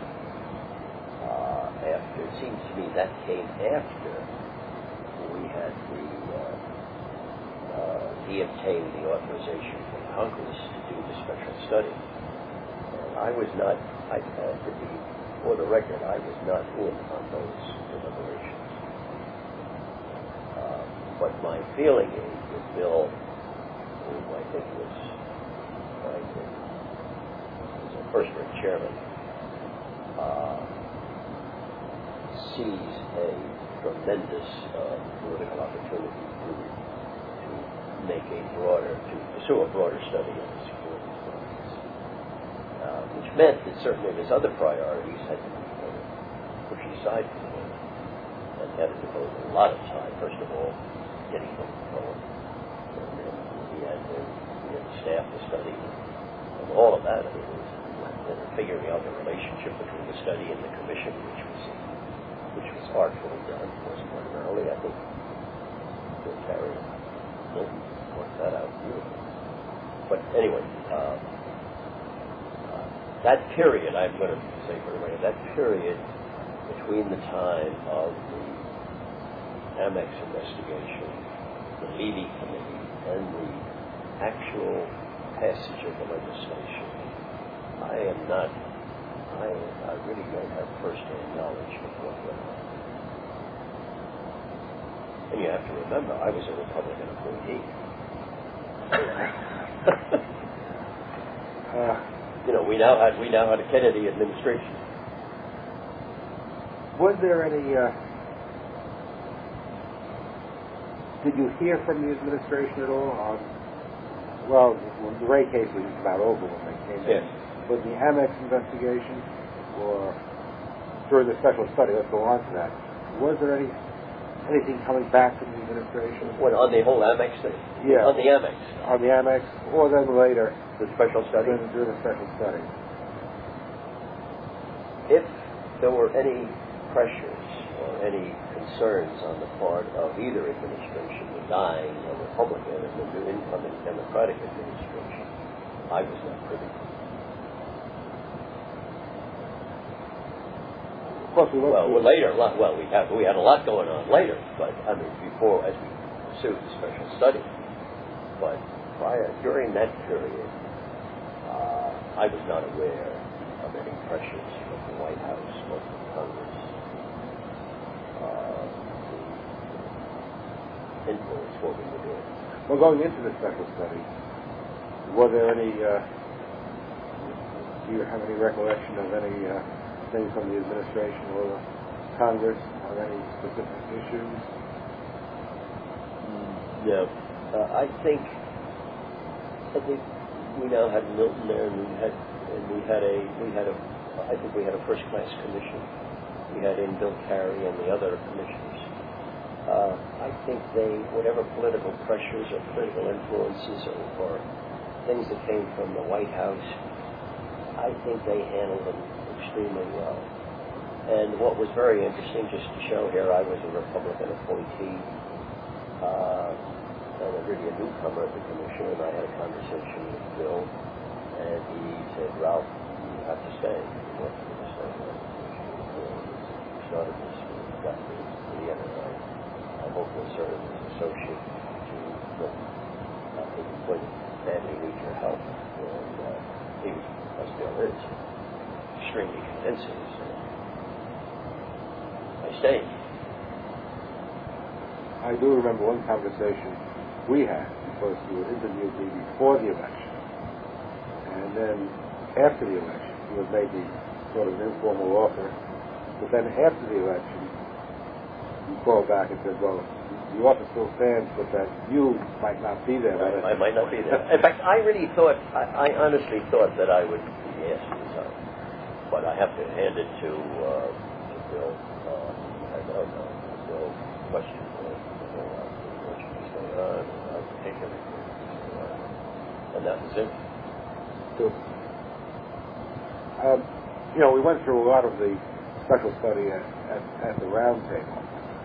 B: uh, after, it seems to me that came after we had the Uh, he obtained the authorization from Congress to do the special study. And I was not, I, uh, to be, for the record, I was not in on those deliberations. Uh, but my feeling is that Bill, who I think was, I think, was a first-rate chairman, uh, sees a tremendous uh, political opportunity to make a broader, to pursue a broader study of the securities markets, uh, which meant that certainly his other priorities had to be uh, pushed aside for the moment, and had to devote a lot of time, first of all, getting them going, and then he had to, he had to staff the study, and all of that, I mean, was, and figuring out the relationship between the study and the commission, which was, which was artfully done, wasn't primarily, I think, Bill Carey worked that out beautifully. But anyway, uh, uh, that period, I'm going to say for the record, that period between the time of the Amex investigation, the Levy Committee, and the actual passage of the legislation, I am not, I, I really don't have first-hand knowledge of what went on. And you have to remember, I was a Republican appointee. uh, you know, we now had we now had a Kennedy administration.
A: Was there any? Uh, did you hear from the administration at all on? Well, when the Ray case was about over when they came
B: yes.
A: in. Was the Amex investigation, or during the special study? Let's go on to that. Was there any? Anything coming back from the administration?
B: What, on the whole Amex thing?
A: Yeah.
B: On the Amex?
A: On the Amex, or then later.
B: The special study?
A: During, during the special study.
B: If there were any pressures or any concerns on the part of either administration, the dying or Republican and the new incoming Democratic administration, I was not privy to.
A: Of course, we
B: well, well, later, well, we had we had a lot going on later, but I mean, before as we pursued the special study, but prior, during that period, uh, I was not aware of any pressures from the White House or from Congress uh, to influence what we were doing.
A: Well, going into the special study, were there any, uh, do you have any recollection of any uh, things from the administration or the Congress on any specific issues?
B: No. Uh, I think I think we now had Milton there, and we had and we had a we had a I think we had a first class commission. We had in Bill Carey and the other commissioners. Uh, I think they, whatever political pressures or political influences or, or things that came from the White House, I think they handled them extremely well. And what was very interesting, just to show here, I was a Republican appointee, uh, and a really a newcomer at the commission, and I had a conversation with Bill, and he said, Ralph, you have to stay. You want to stay. We started this, we got to the end of the night. I hope you'll serve as associate to look at the when family needs your help. And uh, he was, I still is, extremely convincing. So I stayed.
A: I do remember one conversation we had, because you had interviewed me before the election, and then after the election, you had made the sort of informal offer, but then after the election, you called back and said, well, the offer still stands, but that you might not be there.
B: I, I might not be there. In fact, I really thought, I, I honestly thought that I would be asked to resign. But I have to hand it to, uh, to Bill. Uh, I don't know. Bill questioned me. What should be going on? I would take everything. And that was it.
A: So, um, you know, we went through a lot of the special study at, at, at the round table.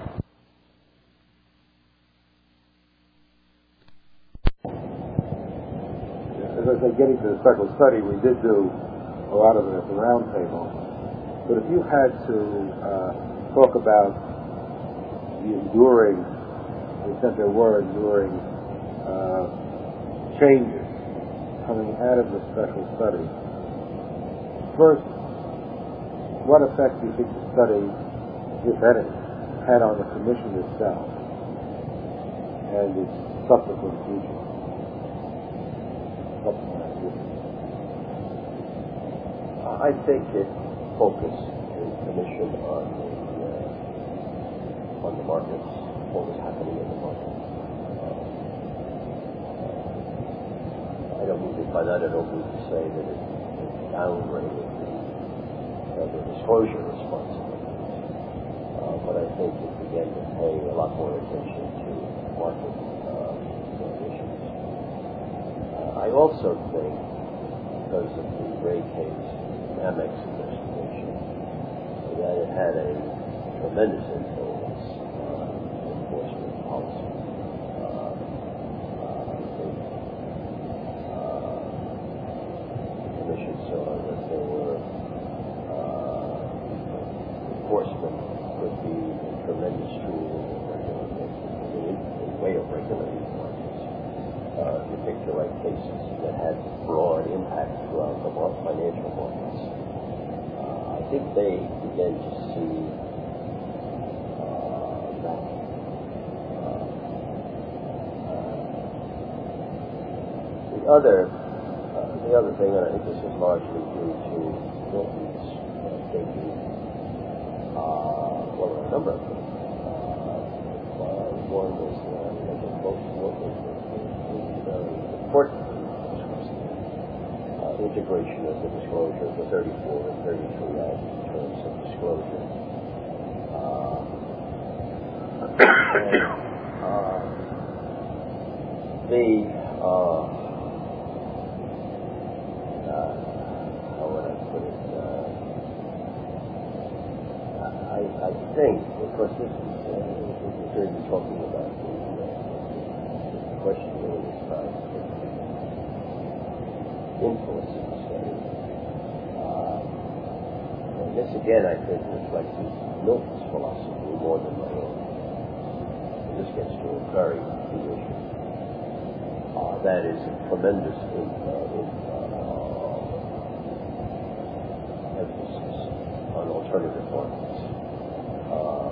A: As I said, getting to the special study, we did do a lot of it at the round table. But if you had to uh, talk about the enduring, to the extent there were enduring uh, changes coming out of the special study, first, what effect do you think the study, if any, had on the commission itself and its subsequent future?
B: I think it focused the commission on the uh, on the markets, what was happening in the markets. Uh, I don't mean to, by that I don't mean to say that it, it downgraded the, uh, the disclosure responsibilities, uh, but I think it began to pay a lot more attention to market uh, issues. Uh, I also think, because of the Ray case, Amex investigation, that it had a tremendous influence on enforcement policy. Uh, uh, the uh, commission saw that there were uh, enforcement could be a tremendous tool in regulating, in way of regulating markets, uh, particular cases that had broad impact throughout the financial markets. Uh, I think they began to see uh, that uh, uh, the other uh, the other thing, and I think this is largely due to Milton's uh, thinking. Uh, well, there are a number of things. Uh, one was uh, I think most what was very important. Integration of the disclosure, the thirty-four and thirty-three Act in terms of disclosure. Uh, and, uh, the, uh, uh, how would I put it? Uh, I, I think, of course, this is, uh, we're really talking about the, uh, the question really is about influence in the study. Uh, and this again, I think, reflects Milton's philosophy more than my own. And this gets to a very key issue. Uh, that is a tremendous in, uh, in, uh, emphasis on alternative markets, uh,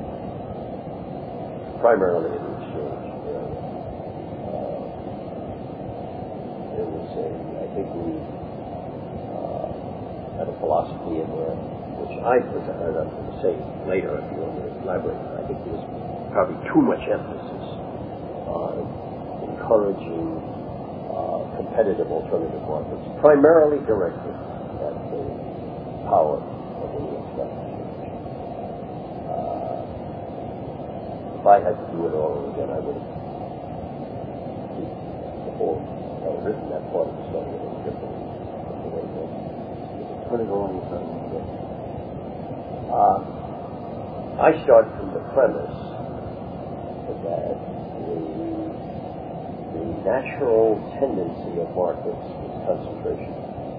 B: primarily in the exchange area. Uh, there was a, I think we uh, had a philosophy in there, which I was, I'm going to say later if you want to elaborate. I think there was probably too much emphasis on encouraging uh, competitive alternative markets, primarily directed at the power of the New York Stock Exchange. Uh, if I had to do it all over again, I would have the whole, uh, written that part of the study a little differently.
A: How to go on with that?
B: Uh, I start from the premise that the, the natural tendency of markets is concentration,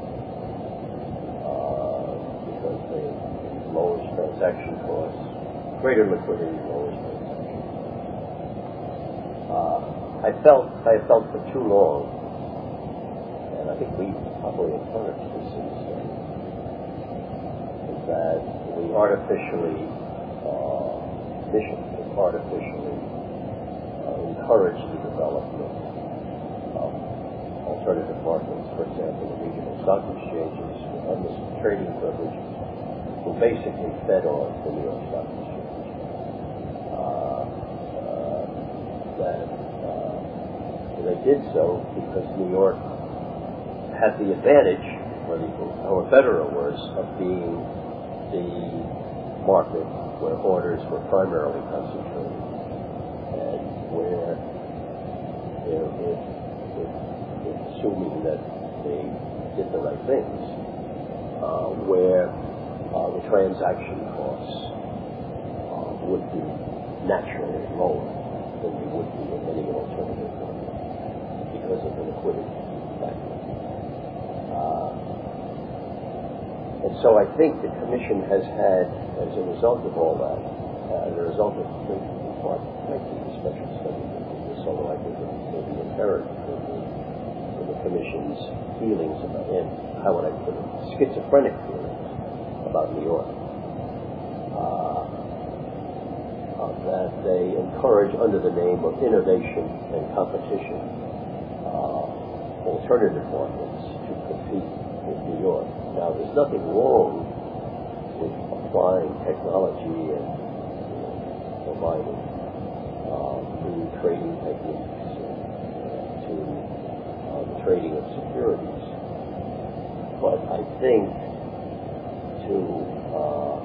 B: uh, because they lowers transaction costs, greater liquidity lowers transaction costs. Uh, I felt I felt for too long, and I think we probably encouraged this in the study, that we artificially uh, mission, artificially uh, encourage the development of alternative markets, for example, the regional stock exchanges with endless trading privilege, who basically fed on the New York Stock Exchange. Uh, uh, that uh, they did so because New York had the advantage, or the, or better or worse, of being the market where orders were primarily concentrated, and where, you know, if, if, if assuming that they did the right things, uh, where uh, the transaction costs uh, would be naturally lower than they would be in any alternative market because of the liquidity factor. Uh, And so I think the Commission has had, as a result of all that, uh, as a result of the part, frankly, the special study of this, although I think it may be inherent in the, in the Commission's feelings about, and how would I put it, schizophrenic feelings about New York, uh, uh, that they encourage, under the name of innovation and competition, uh, alternative markets to compete with New York. Now, there's nothing wrong with applying technology and, you know, providing uh, new trading techniques uh, to uh, the trading of securities. But I think to uh,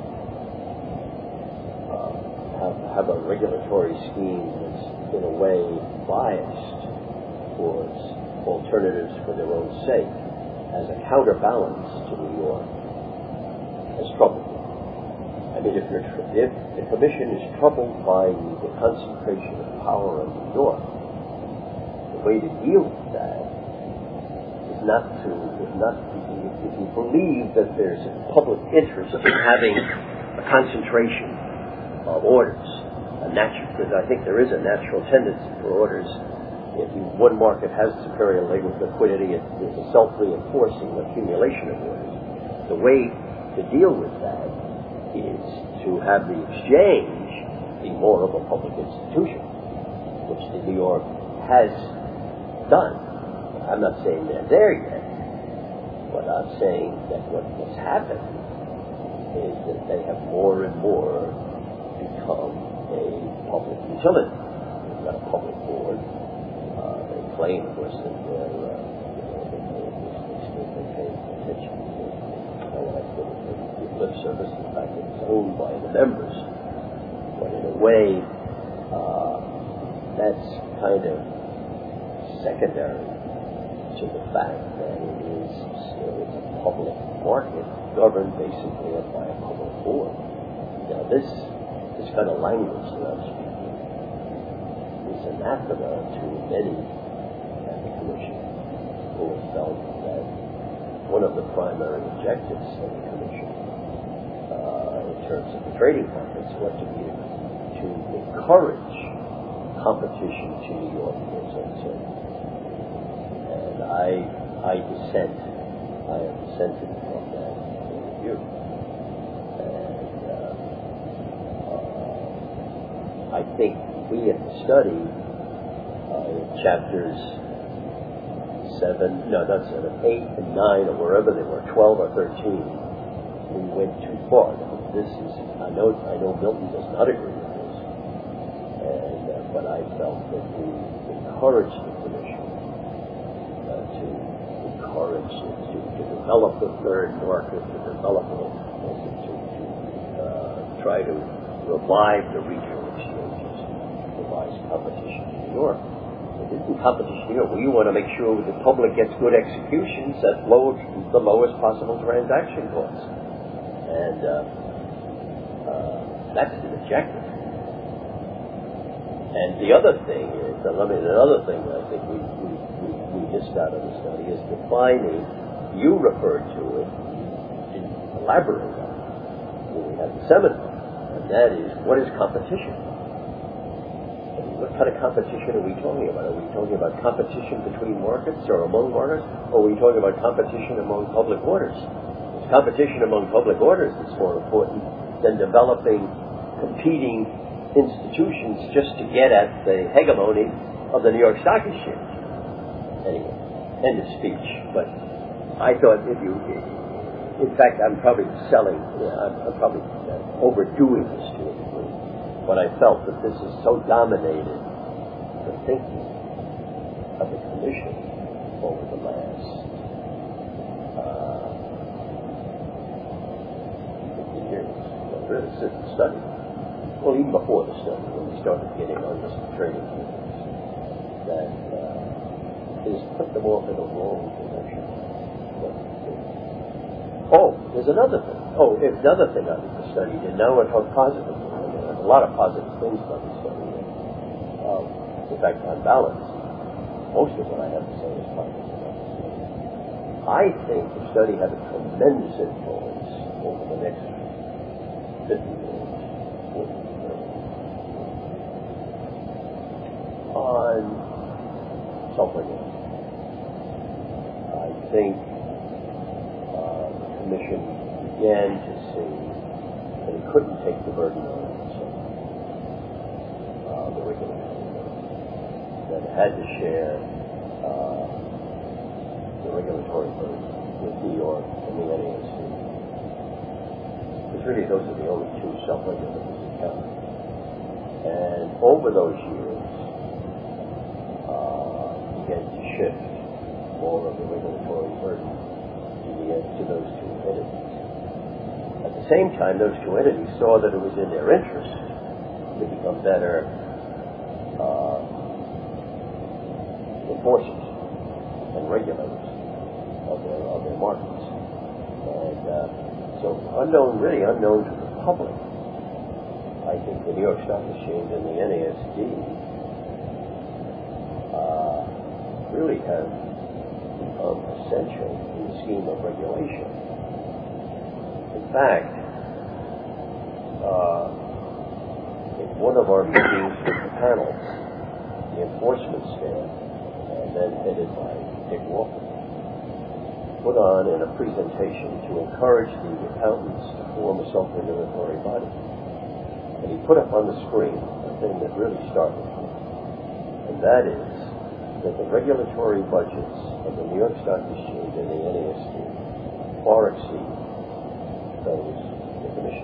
B: uh, have, have a regulatory scheme that's in a way biased towards alternatives for their own sake as a counterbalance to New York has troubled me. I mean, if, you're tr- if the Commission is troubled by the concentration of power in New York, the way to deal with that is not to, is not to, if you believe that there's a public interest in having a concentration of orders, a natural, because I think there is a natural tendency for orders. If you, one market has superior liquidity, it is a self-reinforcing accumulation of orders. The way to deal with that is to have the exchange be more of a public institution, which the New York has done. I'm not saying they're there yet, but I'm saying that what has happened is that they have more and more become a public utility. They've got a public board. Claim, of course, that they're, uh, they pay attention to, how would I put it, the lip service, the fact that it's owned by the members. But in a way, uh, that's kind of secondary to the fact that it is still a public market governed basically by a public board. Now, this, this kind of language that I'm speaking is anathema to many Commission, who have felt that one of the primary objectives of the Commission, uh, in terms of the trading markets, was to be to encourage competition to New York for its own sake. I I dissent. I have dissented from that point of view. And uh, uh, I think we at the study, uh, in chapters seven, no, not seven, eight and nine, or wherever they were, twelve or thirteen, we went too far. Now, this is, I know, I know Milton does not agree with this, and uh, but I felt that we encouraged the Commission uh, to encourage it to, to develop the third market, to develop it, to, to, to uh, try to revive the retail exchanges, revise competition in New York. It isn't competition here. We want to make sure the public gets good executions at low, the lowest possible transaction costs. And uh, uh, that's the objective. And the other thing is, uh, let me, another thing that I think we, we, we, we missed out of the study is defining, you referred to it, didn't elaborate on it when we had the seminar, and that is, what is competition? What kind of competition are we talking about? Are we talking about competition between markets or among markets? Or are we talking about competition among public orders? It's competition among public orders that's more important than developing competing institutions just to get at the hegemony of the New York Stock Exchange. Anyway, end of speech. But I thought if you, in fact, I'm probably selling, you know, I'm, I'm probably uh, overdoing this to a degree. But I felt that this has so dominated the thinking of the Commission over the last uh, fifty years, well, really since the study, well, even before the study, when we started getting on this trading units, that uh, has put them off in the wrong direction. Oh, there's another thing. Oh, there's another thing I think the study did. Now we're talking positively. A lot of positive things about the study. Um, in fact, on balance, most of what I have to say is positive about the study. I think the study had a tremendous influence over the next fifty years, forty years, on self-regulation. I think uh, the Commission began to see that it couldn't take the burden on the regulatory burden, that had to share uh, the regulatory burden with New York and the N A S D. Because really those are the only two self-regulators in town. And over those years, uh, began to shift more of the regulatory burden to, the, to those two entities. At the same time, those two entities saw that it was in their interest to become better Uh, enforcers and regulators of their, of their markets. And uh, so unknown, really unknown to the public, I think the New York Stock Exchange and the N A S D uh, really have become essential in the scheme of regulation. In fact, uh, one of our meetings with the panel, the enforcement staff, and then headed by Dick Walker, put on in a presentation to encourage the accountants to form a self-regulatory body. And he put up on the screen a thing that really startled me, and that is that the regulatory budgets of the New York Stock Exchange and the N A S D far exceed those of the Commission.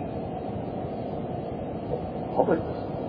B: Public.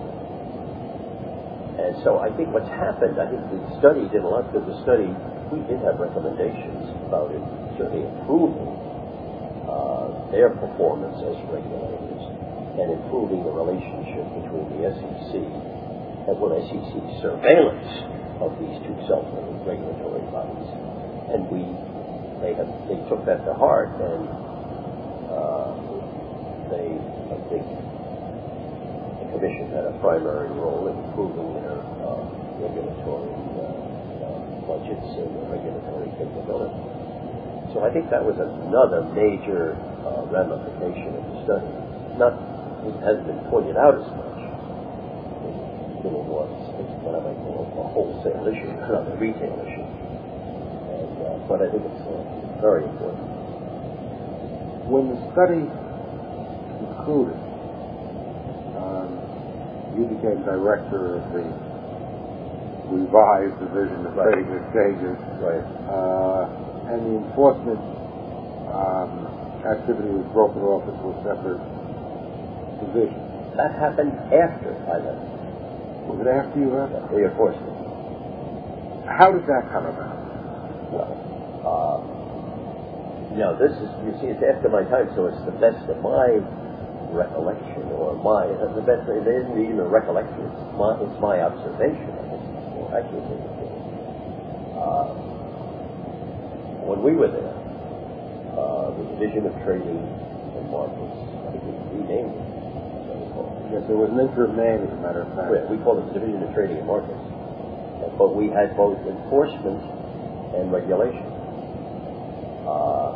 B: And so I think what's happened, I think the study did a lot good. The study, we did have recommendations about it, certainly improving uh, their performance as regulators and improving the relationship between the S E C and well, S E C surveillance of these two self-regulatory bodies. And we, they have, they took that to heart, and uh, they, I think, the Commission had a primary role in improving their uh, regulatory uh, uh, budgets and their regulatory capability. So I think that was another major uh, ramification of the study. Not, it hasn't been pointed out as much. It really was, it's what I might call a wholesale issue, not a retail issue. And uh, but I think it's uh, very important.
A: When the study concluded, um, you became director of the revised division of
B: Right.
A: trading exchanges,
B: Right.
A: uh, and the enforcement um, activity was broken off into a separate division.
B: That happened after I left.
A: Was it after you left?
B: The enforcement.
A: How did that come about?
B: Well, uh, you know, this is, you see, it's after my time, so it's the best of my recollection, or my, the best, it isn't even a recollection, it's my, it's my observation of it. Well, actually, uh, when we were there, uh, the Division of Trading and Markets, I think we renamed it.
A: Yes, there was an interim name, as a matter of fact.
B: We call it the Division of Trading and Markets. But we had both enforcement and regulation. Uh,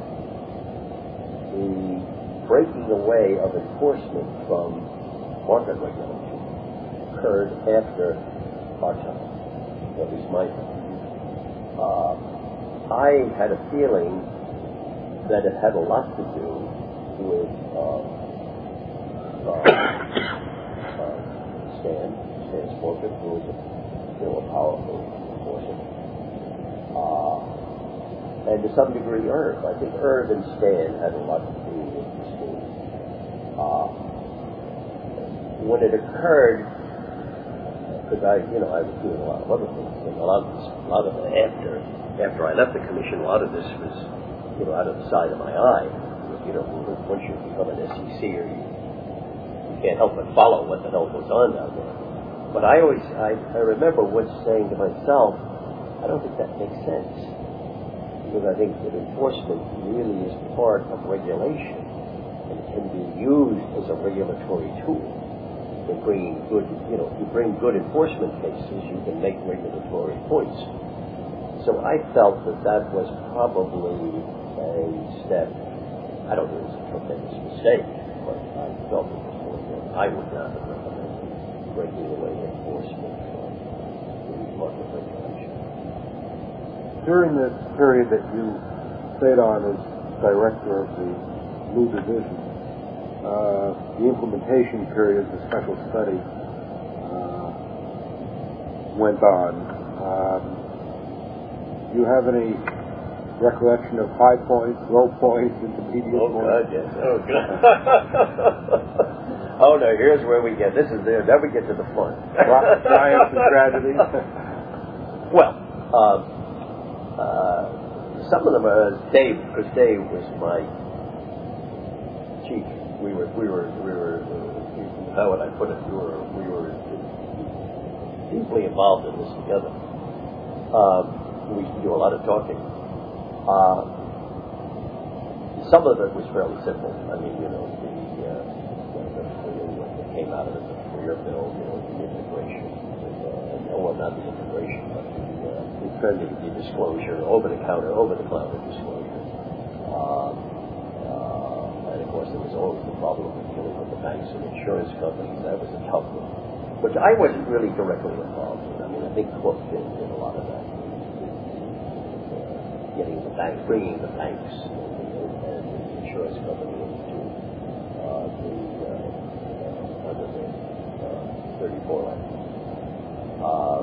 B: the breaking away of enforcement from market regulation occurred after our time, at least my time. Uh, I had a feeling that it had a lot to do with uh, uh, uh, Stan, Stan Sporkin, who was a, you know, a powerful enforcer. Uh, and to some degree, Irv. I think Irv and Stan had a lot to do with this thing. Uh, when it occurred, because I, you know, I was doing a lot of other things, and a lot of this, a lot of it after, after I left the commission, a lot of this was, you know, out of the side of my eye. You know, once you become an S E C, or you, you can't help but follow what the hell goes on down there. But I always, I, I remember once saying to myself, I don't think that makes sense. Because I think that enforcement really is part of regulation and can be used as a regulatory tool. In bringing good, you know, if you bring good enforcement cases, you can make regulatory points. So I felt that that was probably a step. I don't think it was a tremendous mistake, but I felt it was one that I would not have recommended breaking away enforcement from the market regulation.
A: During this period that you stayed on as director of the new division, uh, the implementation period, the special study, uh, went on. Um, do you have any recollection of high points, low points, intermediate
B: oh,
A: points?
B: Oh, God, yes. Oh, God. Oh, no, here's where we get, this is there, now we get to the fun.
A: Triumphs and tragedies?
B: Well, uh, uh, some of them are Dave, because Dave was my chief. We were, we were, we were, uh, how would I put it? We were, we were deeply involved in this together. Uh, we used to do a lot of talking. Uh, some of it was fairly simple. I mean, you know, the, uh, the, the what came out of it, the Freer bill, you know, the integration, and, uh, well, not the integration, but the, uh, the, the disclosure, over-the-counter, over-the-counter disclosure. Uh, uh, and of course, there was always the problem of dealing with the banks and insurance companies. That was a tough one, which I wasn't really directly involved in. I mean, I think Cook did, did a lot of that. Getting the banks, bringing the banks and, and the insurance company into uh, the uh, under the uh, thirty-four Act. Uh,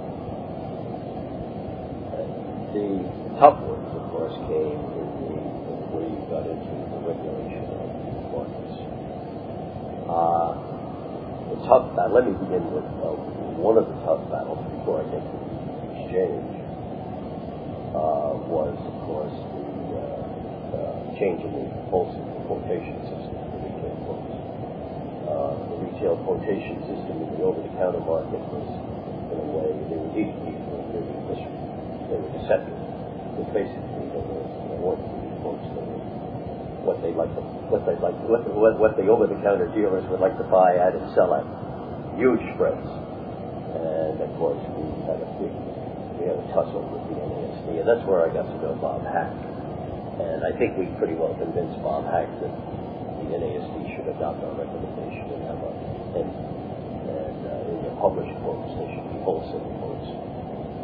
B: the tough ones, of course, came in the where you got into the regulation of markets. Uh, the tough battle. Let me begin with uh, one of the tough battles before I get to the exchange. Uh, was, of course, the uh, uh, change in the wholesale quotation system for retail quotes. Uh, the retail quotation system in the over-the-counter market was, in a way, they were deep, deep, they were, they were deceptive. But basically, they were, they weren't really quotes. They were what they like, to, what they like, what, what, what the over-the-counter dealers would like to buy at and sell at. Huge spreads. And of course, we had a big, we had a tussle with the N A S D, and that's where I got to know Bob Hack. And I think we pretty well convinced Bob Hack that the N A S D should adopt our recommendation and have a, and, and uh, in the published quotes, they should be wholesale quotes.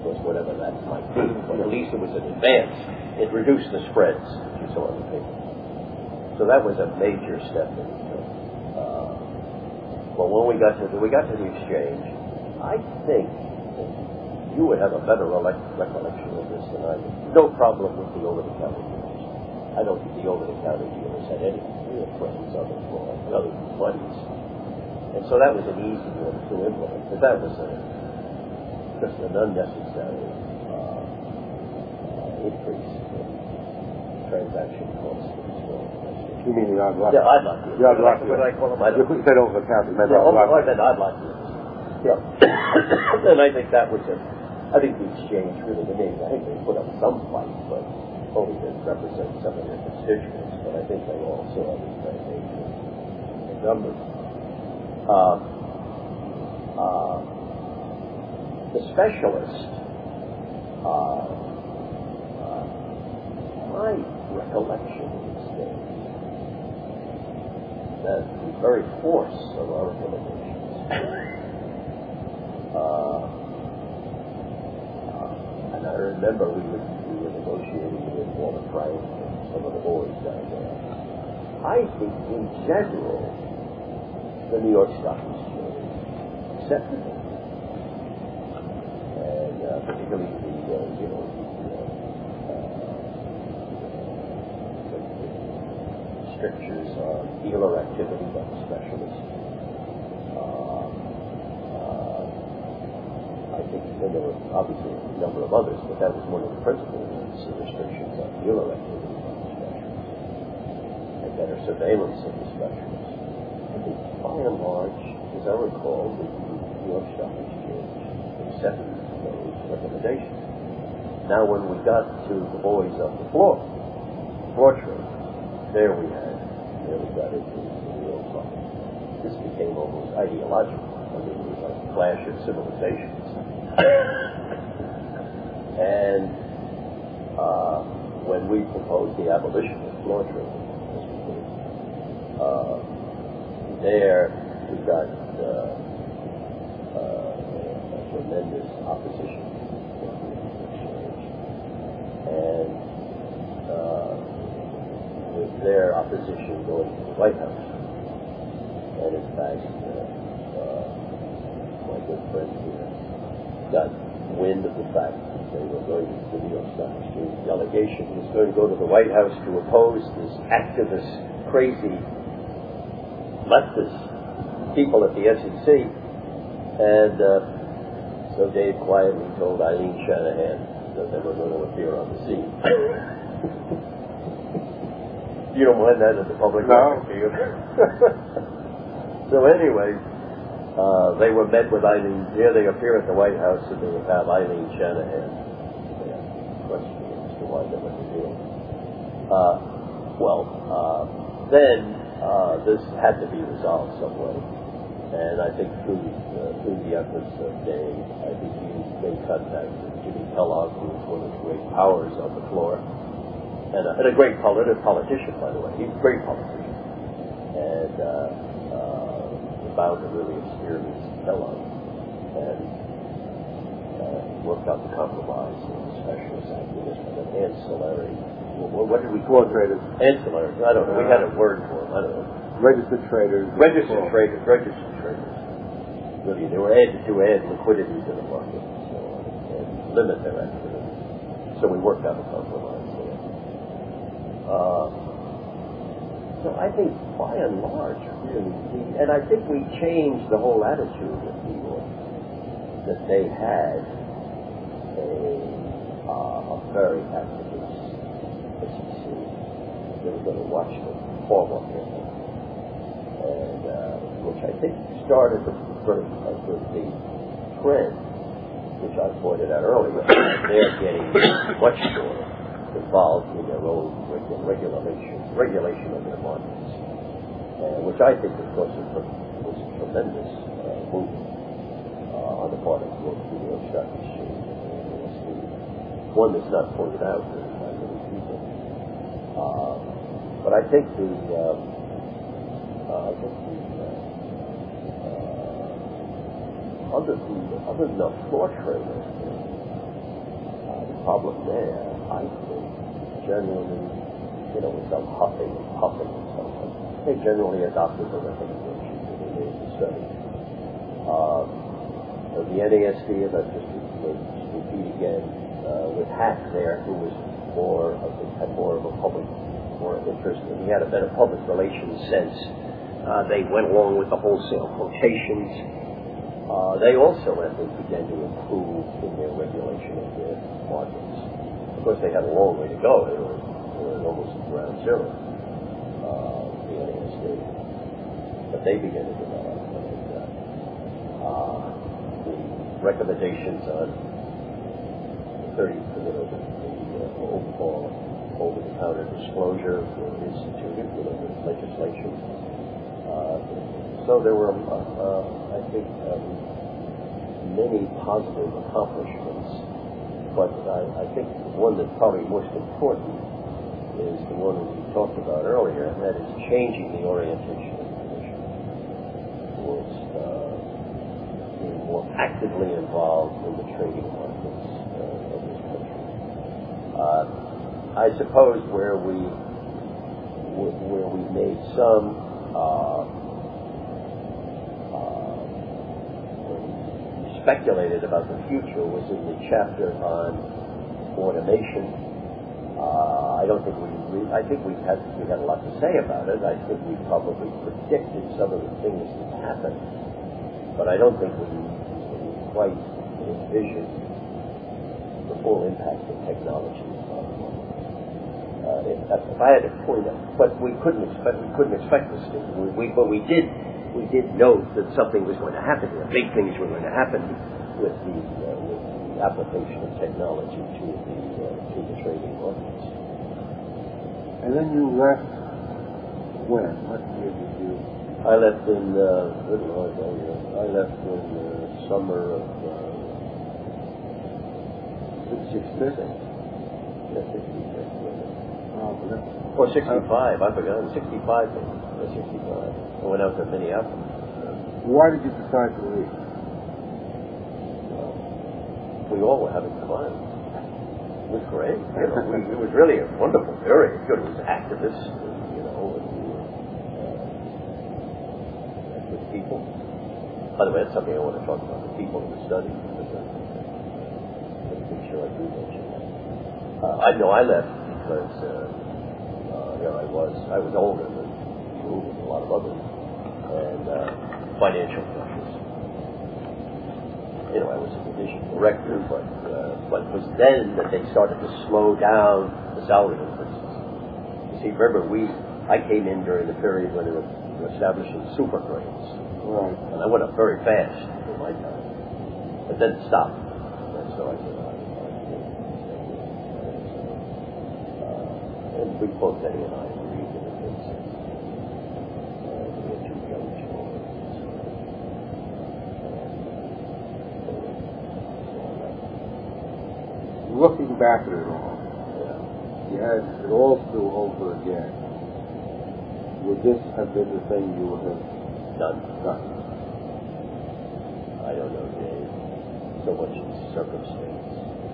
B: course, whatever that might be, but at least it was an advance. It reduced the spreads, as you saw on the paper. So that was a major step in it. Uh, well, when we got to the, we got to the exchange, I think you would have a better rec- recollection of this than I do. No problem with the over-the-counter dealers. I don't think the over-the-counter dealers had any real friends on the floor, other than buddies. And so that was an easy one to implement, but that was a, just an unnecessary uh, uh, increase in transaction costs.
A: You mean the odd lot?
B: Yeah, I'd like to.
A: The odd lot.
B: What did I call them? I
A: You said over the counter. You meant
B: yeah,
A: odd lot.
B: I meant I'd like to. Yeah. And I think that was a, I think the exchange really, I mean, I think they put up some fight, but only to represent some of their constituents, but I think they also understand the numbers. Uh, uh, the specialist, uh, uh, my recollection is that the very force of our recommendations uh, uh, and I remember we were, we were negotiating with Walter Frank and some of the boys down there. I think in general the New York Stock Exchange accepted it. And uh, particularly the, uh, you know, strictures on dealer activity by the specialists. Uh, uh, I think then there were obviously a number of others, but that was one of the principal ones, the restrictions on dealer activity by the specialists and better surveillance of the specialists. I think by and large, as I recall, the New York Stock Exchange accepted those recommendations. Now when we got to the boys on the floor, floor trade, there we had, there we got into the real problem. This became almost ideological. I mean, it was like a clash of civilizations. And uh, when we proposed the abolition of floor trading, as we did, uh, there we got uh, uh, a tremendous opposition to the exchange. And uh, with their opposition going to the White House. And in fact, uh, uh, my good friend here got wind of the fact that they were going to, the New York Stock Exchange delegation was going to go to the White House to oppose this activist, crazy, leftist people at the S E C. And uh, so Dave quietly told Eileen Shanahan that they were going to appear on the scene. You don't mind that in the public
A: no.
B: record, do you? So anyway, uh, they were met with Eileen. Here they appear at the White House, and they have Eileen Shanahan. Question as to why they were doing. Uh, well, uh, then uh, this had to be resolved some way, and I think through uh, through the efforts of Dave, I think he made contact with Jimmy Kellogg, who was one of the great powers on the floor. And a, and a great polit- politician, by the way. He's a great politician. And uh, uh, found a really experienced fellow. And uh, worked out the compromise of the specialist activist and an ancillary. Well, what did we call
A: Floor traders.
B: Ancillary. I don't know. We had a word for them. I don't know.
A: Registered traders.
B: Registered traders. Registered traders. Really, they were added to add liquidity to the market so, and limit their activity. So we worked out a compromise. Uh, so I think, by and large, really, we, and I think we changed the whole attitude of New York, that they had a, uh, a very activist S E C. They were going to watch them form up there, and uh, which I think started the, sort of, uh, with the trend, which I pointed out earlier. They're getting much more involved in their own regulation, regulation of their markets, uh, which I think, of course, was a tremendous uh, movement uh, on the part of the New York Stock Exchange. One that's not pointed out by many people. Uh, but I think the, uh, uh, I think the uh, uh, other, the, other than the floor traders, problem there, I think, generally, you know, with some huffing and puffing and so on, they generally adopted the recommendations that they made in the study. Um, the N A S D, if I just repeat again, uh, with Hack there, who was more of the, had more of a public, more interest, and he had a better public relations sense. Uh, they went along with the wholesale quotations. Uh, they also, I think, began to improve in their regulation of their markets. Of course, they had a long way to go. They were, they were almost at ground zero, uh, the N A S D. But they began to develop. And, uh, uh, the recommendations on thirty, you know, the, the uh, overall over-the-counter disclosure were instituted with the legislation. Uh, so there were, uh, uh, I think, um, many positive accomplishments, but I, I think the one that's probably most important is the one that we talked about earlier, and that is changing the orientation of the Commission towards uh, being more actively involved in the trading markets uh, of this country. Uh, I suppose where we where we made some uh, uh, speculated about the future was in the chapter on automation. Uh, I don't think we, we I think we had we had a lot to say about it. I think we probably predicted some of the things that happened, but I don't think we, we quite envisioned the full impact of technology. Uh, if, if I had to point out, but we couldn't expect we couldn't expect this thing. We, we, but we did we did note that something was going to happen here. Big things were going to happen with the uh, with the application of technology to the uh, to the trading markets.
A: And then you left when? What year did you?
B: I left in uh, good Lord, I left in the summer of uh,
A: sixty-six.
B: Yeah, sixty-six.
A: Oh,
B: or sixty-five, I forgot. sixty-five, or sixty-five. I went out to Minneapolis.
A: Why did you decide to leave?
B: Well, we all were having fun. It was great. You know, we, it was really a wonderful period. Good. It was activists, you know, and we were uh, with people. By the way, that's something I want to talk about, the people in the study. But, uh, let me make sure I do mention that. Uh, I know I left because uh, uh, here I was, I was older than you and a lot of others, and uh, financial pressures. You know, I was a division director, but uh, but it was then that they started to slow down the salary increases. You see, remember, we I came in during the period when they were establishing super grades,
A: right.
B: And I went up very fast in my time, but then it stopped. And so I said, and we both, Eddie and I, agreed that it made sense. Uh, we had two young children.
A: Looking back at it all,
B: Yeah.
A: you had it all through over again. Would this have been the thing you would have
B: Done.
A: done?
B: I don't know, Dave. So much in circumstance.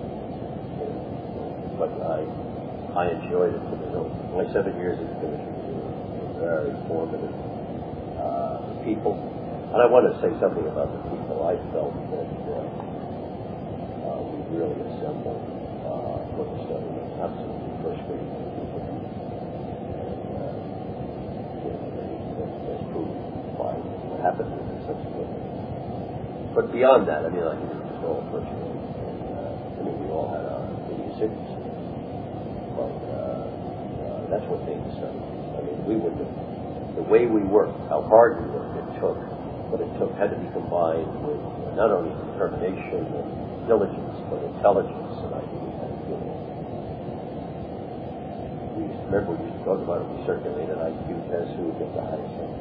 B: But I I enjoyed it. You know, my seven years at the commission were very formative. Uh, the people, and I want to say something about the people. I felt that uh, uh, we really assembled uh, for the study. Absolutely first grade people. And uh, you know, that's, that's proved by what happened with it subsequently. But beyond that, I mean, I think it was just all first grade. And, uh, I mean, we all had our idiosyncrasies. But uh, uh, that's what made the study. I mean, we would have, the way we worked, how hard we worked, it took, but it took had to be combined with not only determination and diligence, but intelligence. And I think we had, you know, we used to remember we used to talk about it. We circulated I Q tests who would get the highest one.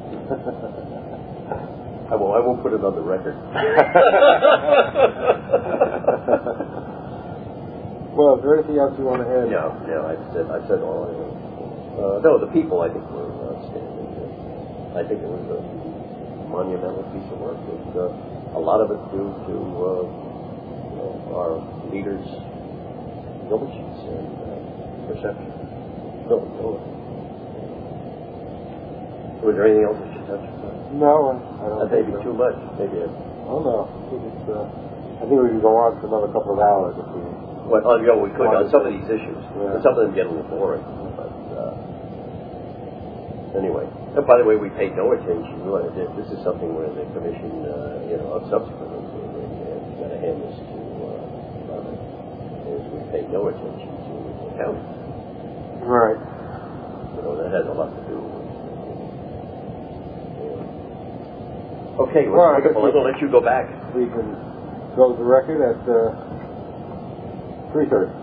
B: I won't. I won't put it on the record.
A: Well, is there anything else you want to add?
B: No, no, I said, I said all I know. Uh, no, the people I think were outstanding. I think it was a monumental piece of work. It, uh, a lot of it due to uh, you know, our leaders, Novich's and uh, perception. No, no. Was there anything else we should touch upon?
A: No, I don't.
B: That may be
A: think so.
B: too much. Maybe. A,
A: Oh no, I think it's. Uh, I think we can go on for another couple of hours if we.
B: well, oh, yeah, we could on some of these issues.
A: Yeah.
B: Some of them get a little boring, but uh, anyway. And by the way, we paid no attention. Well, this is something where the commission, uh, you know, subsequently, we got to hand this to uh, Robert, is we paid no attention to the county.
A: Right.
B: You know, that has a lot to do with. Uh, okay, well,
A: Well, I
B: wonderful.
A: guess
B: I'm going to let you go back.
A: We can close the record at uh, three thirty.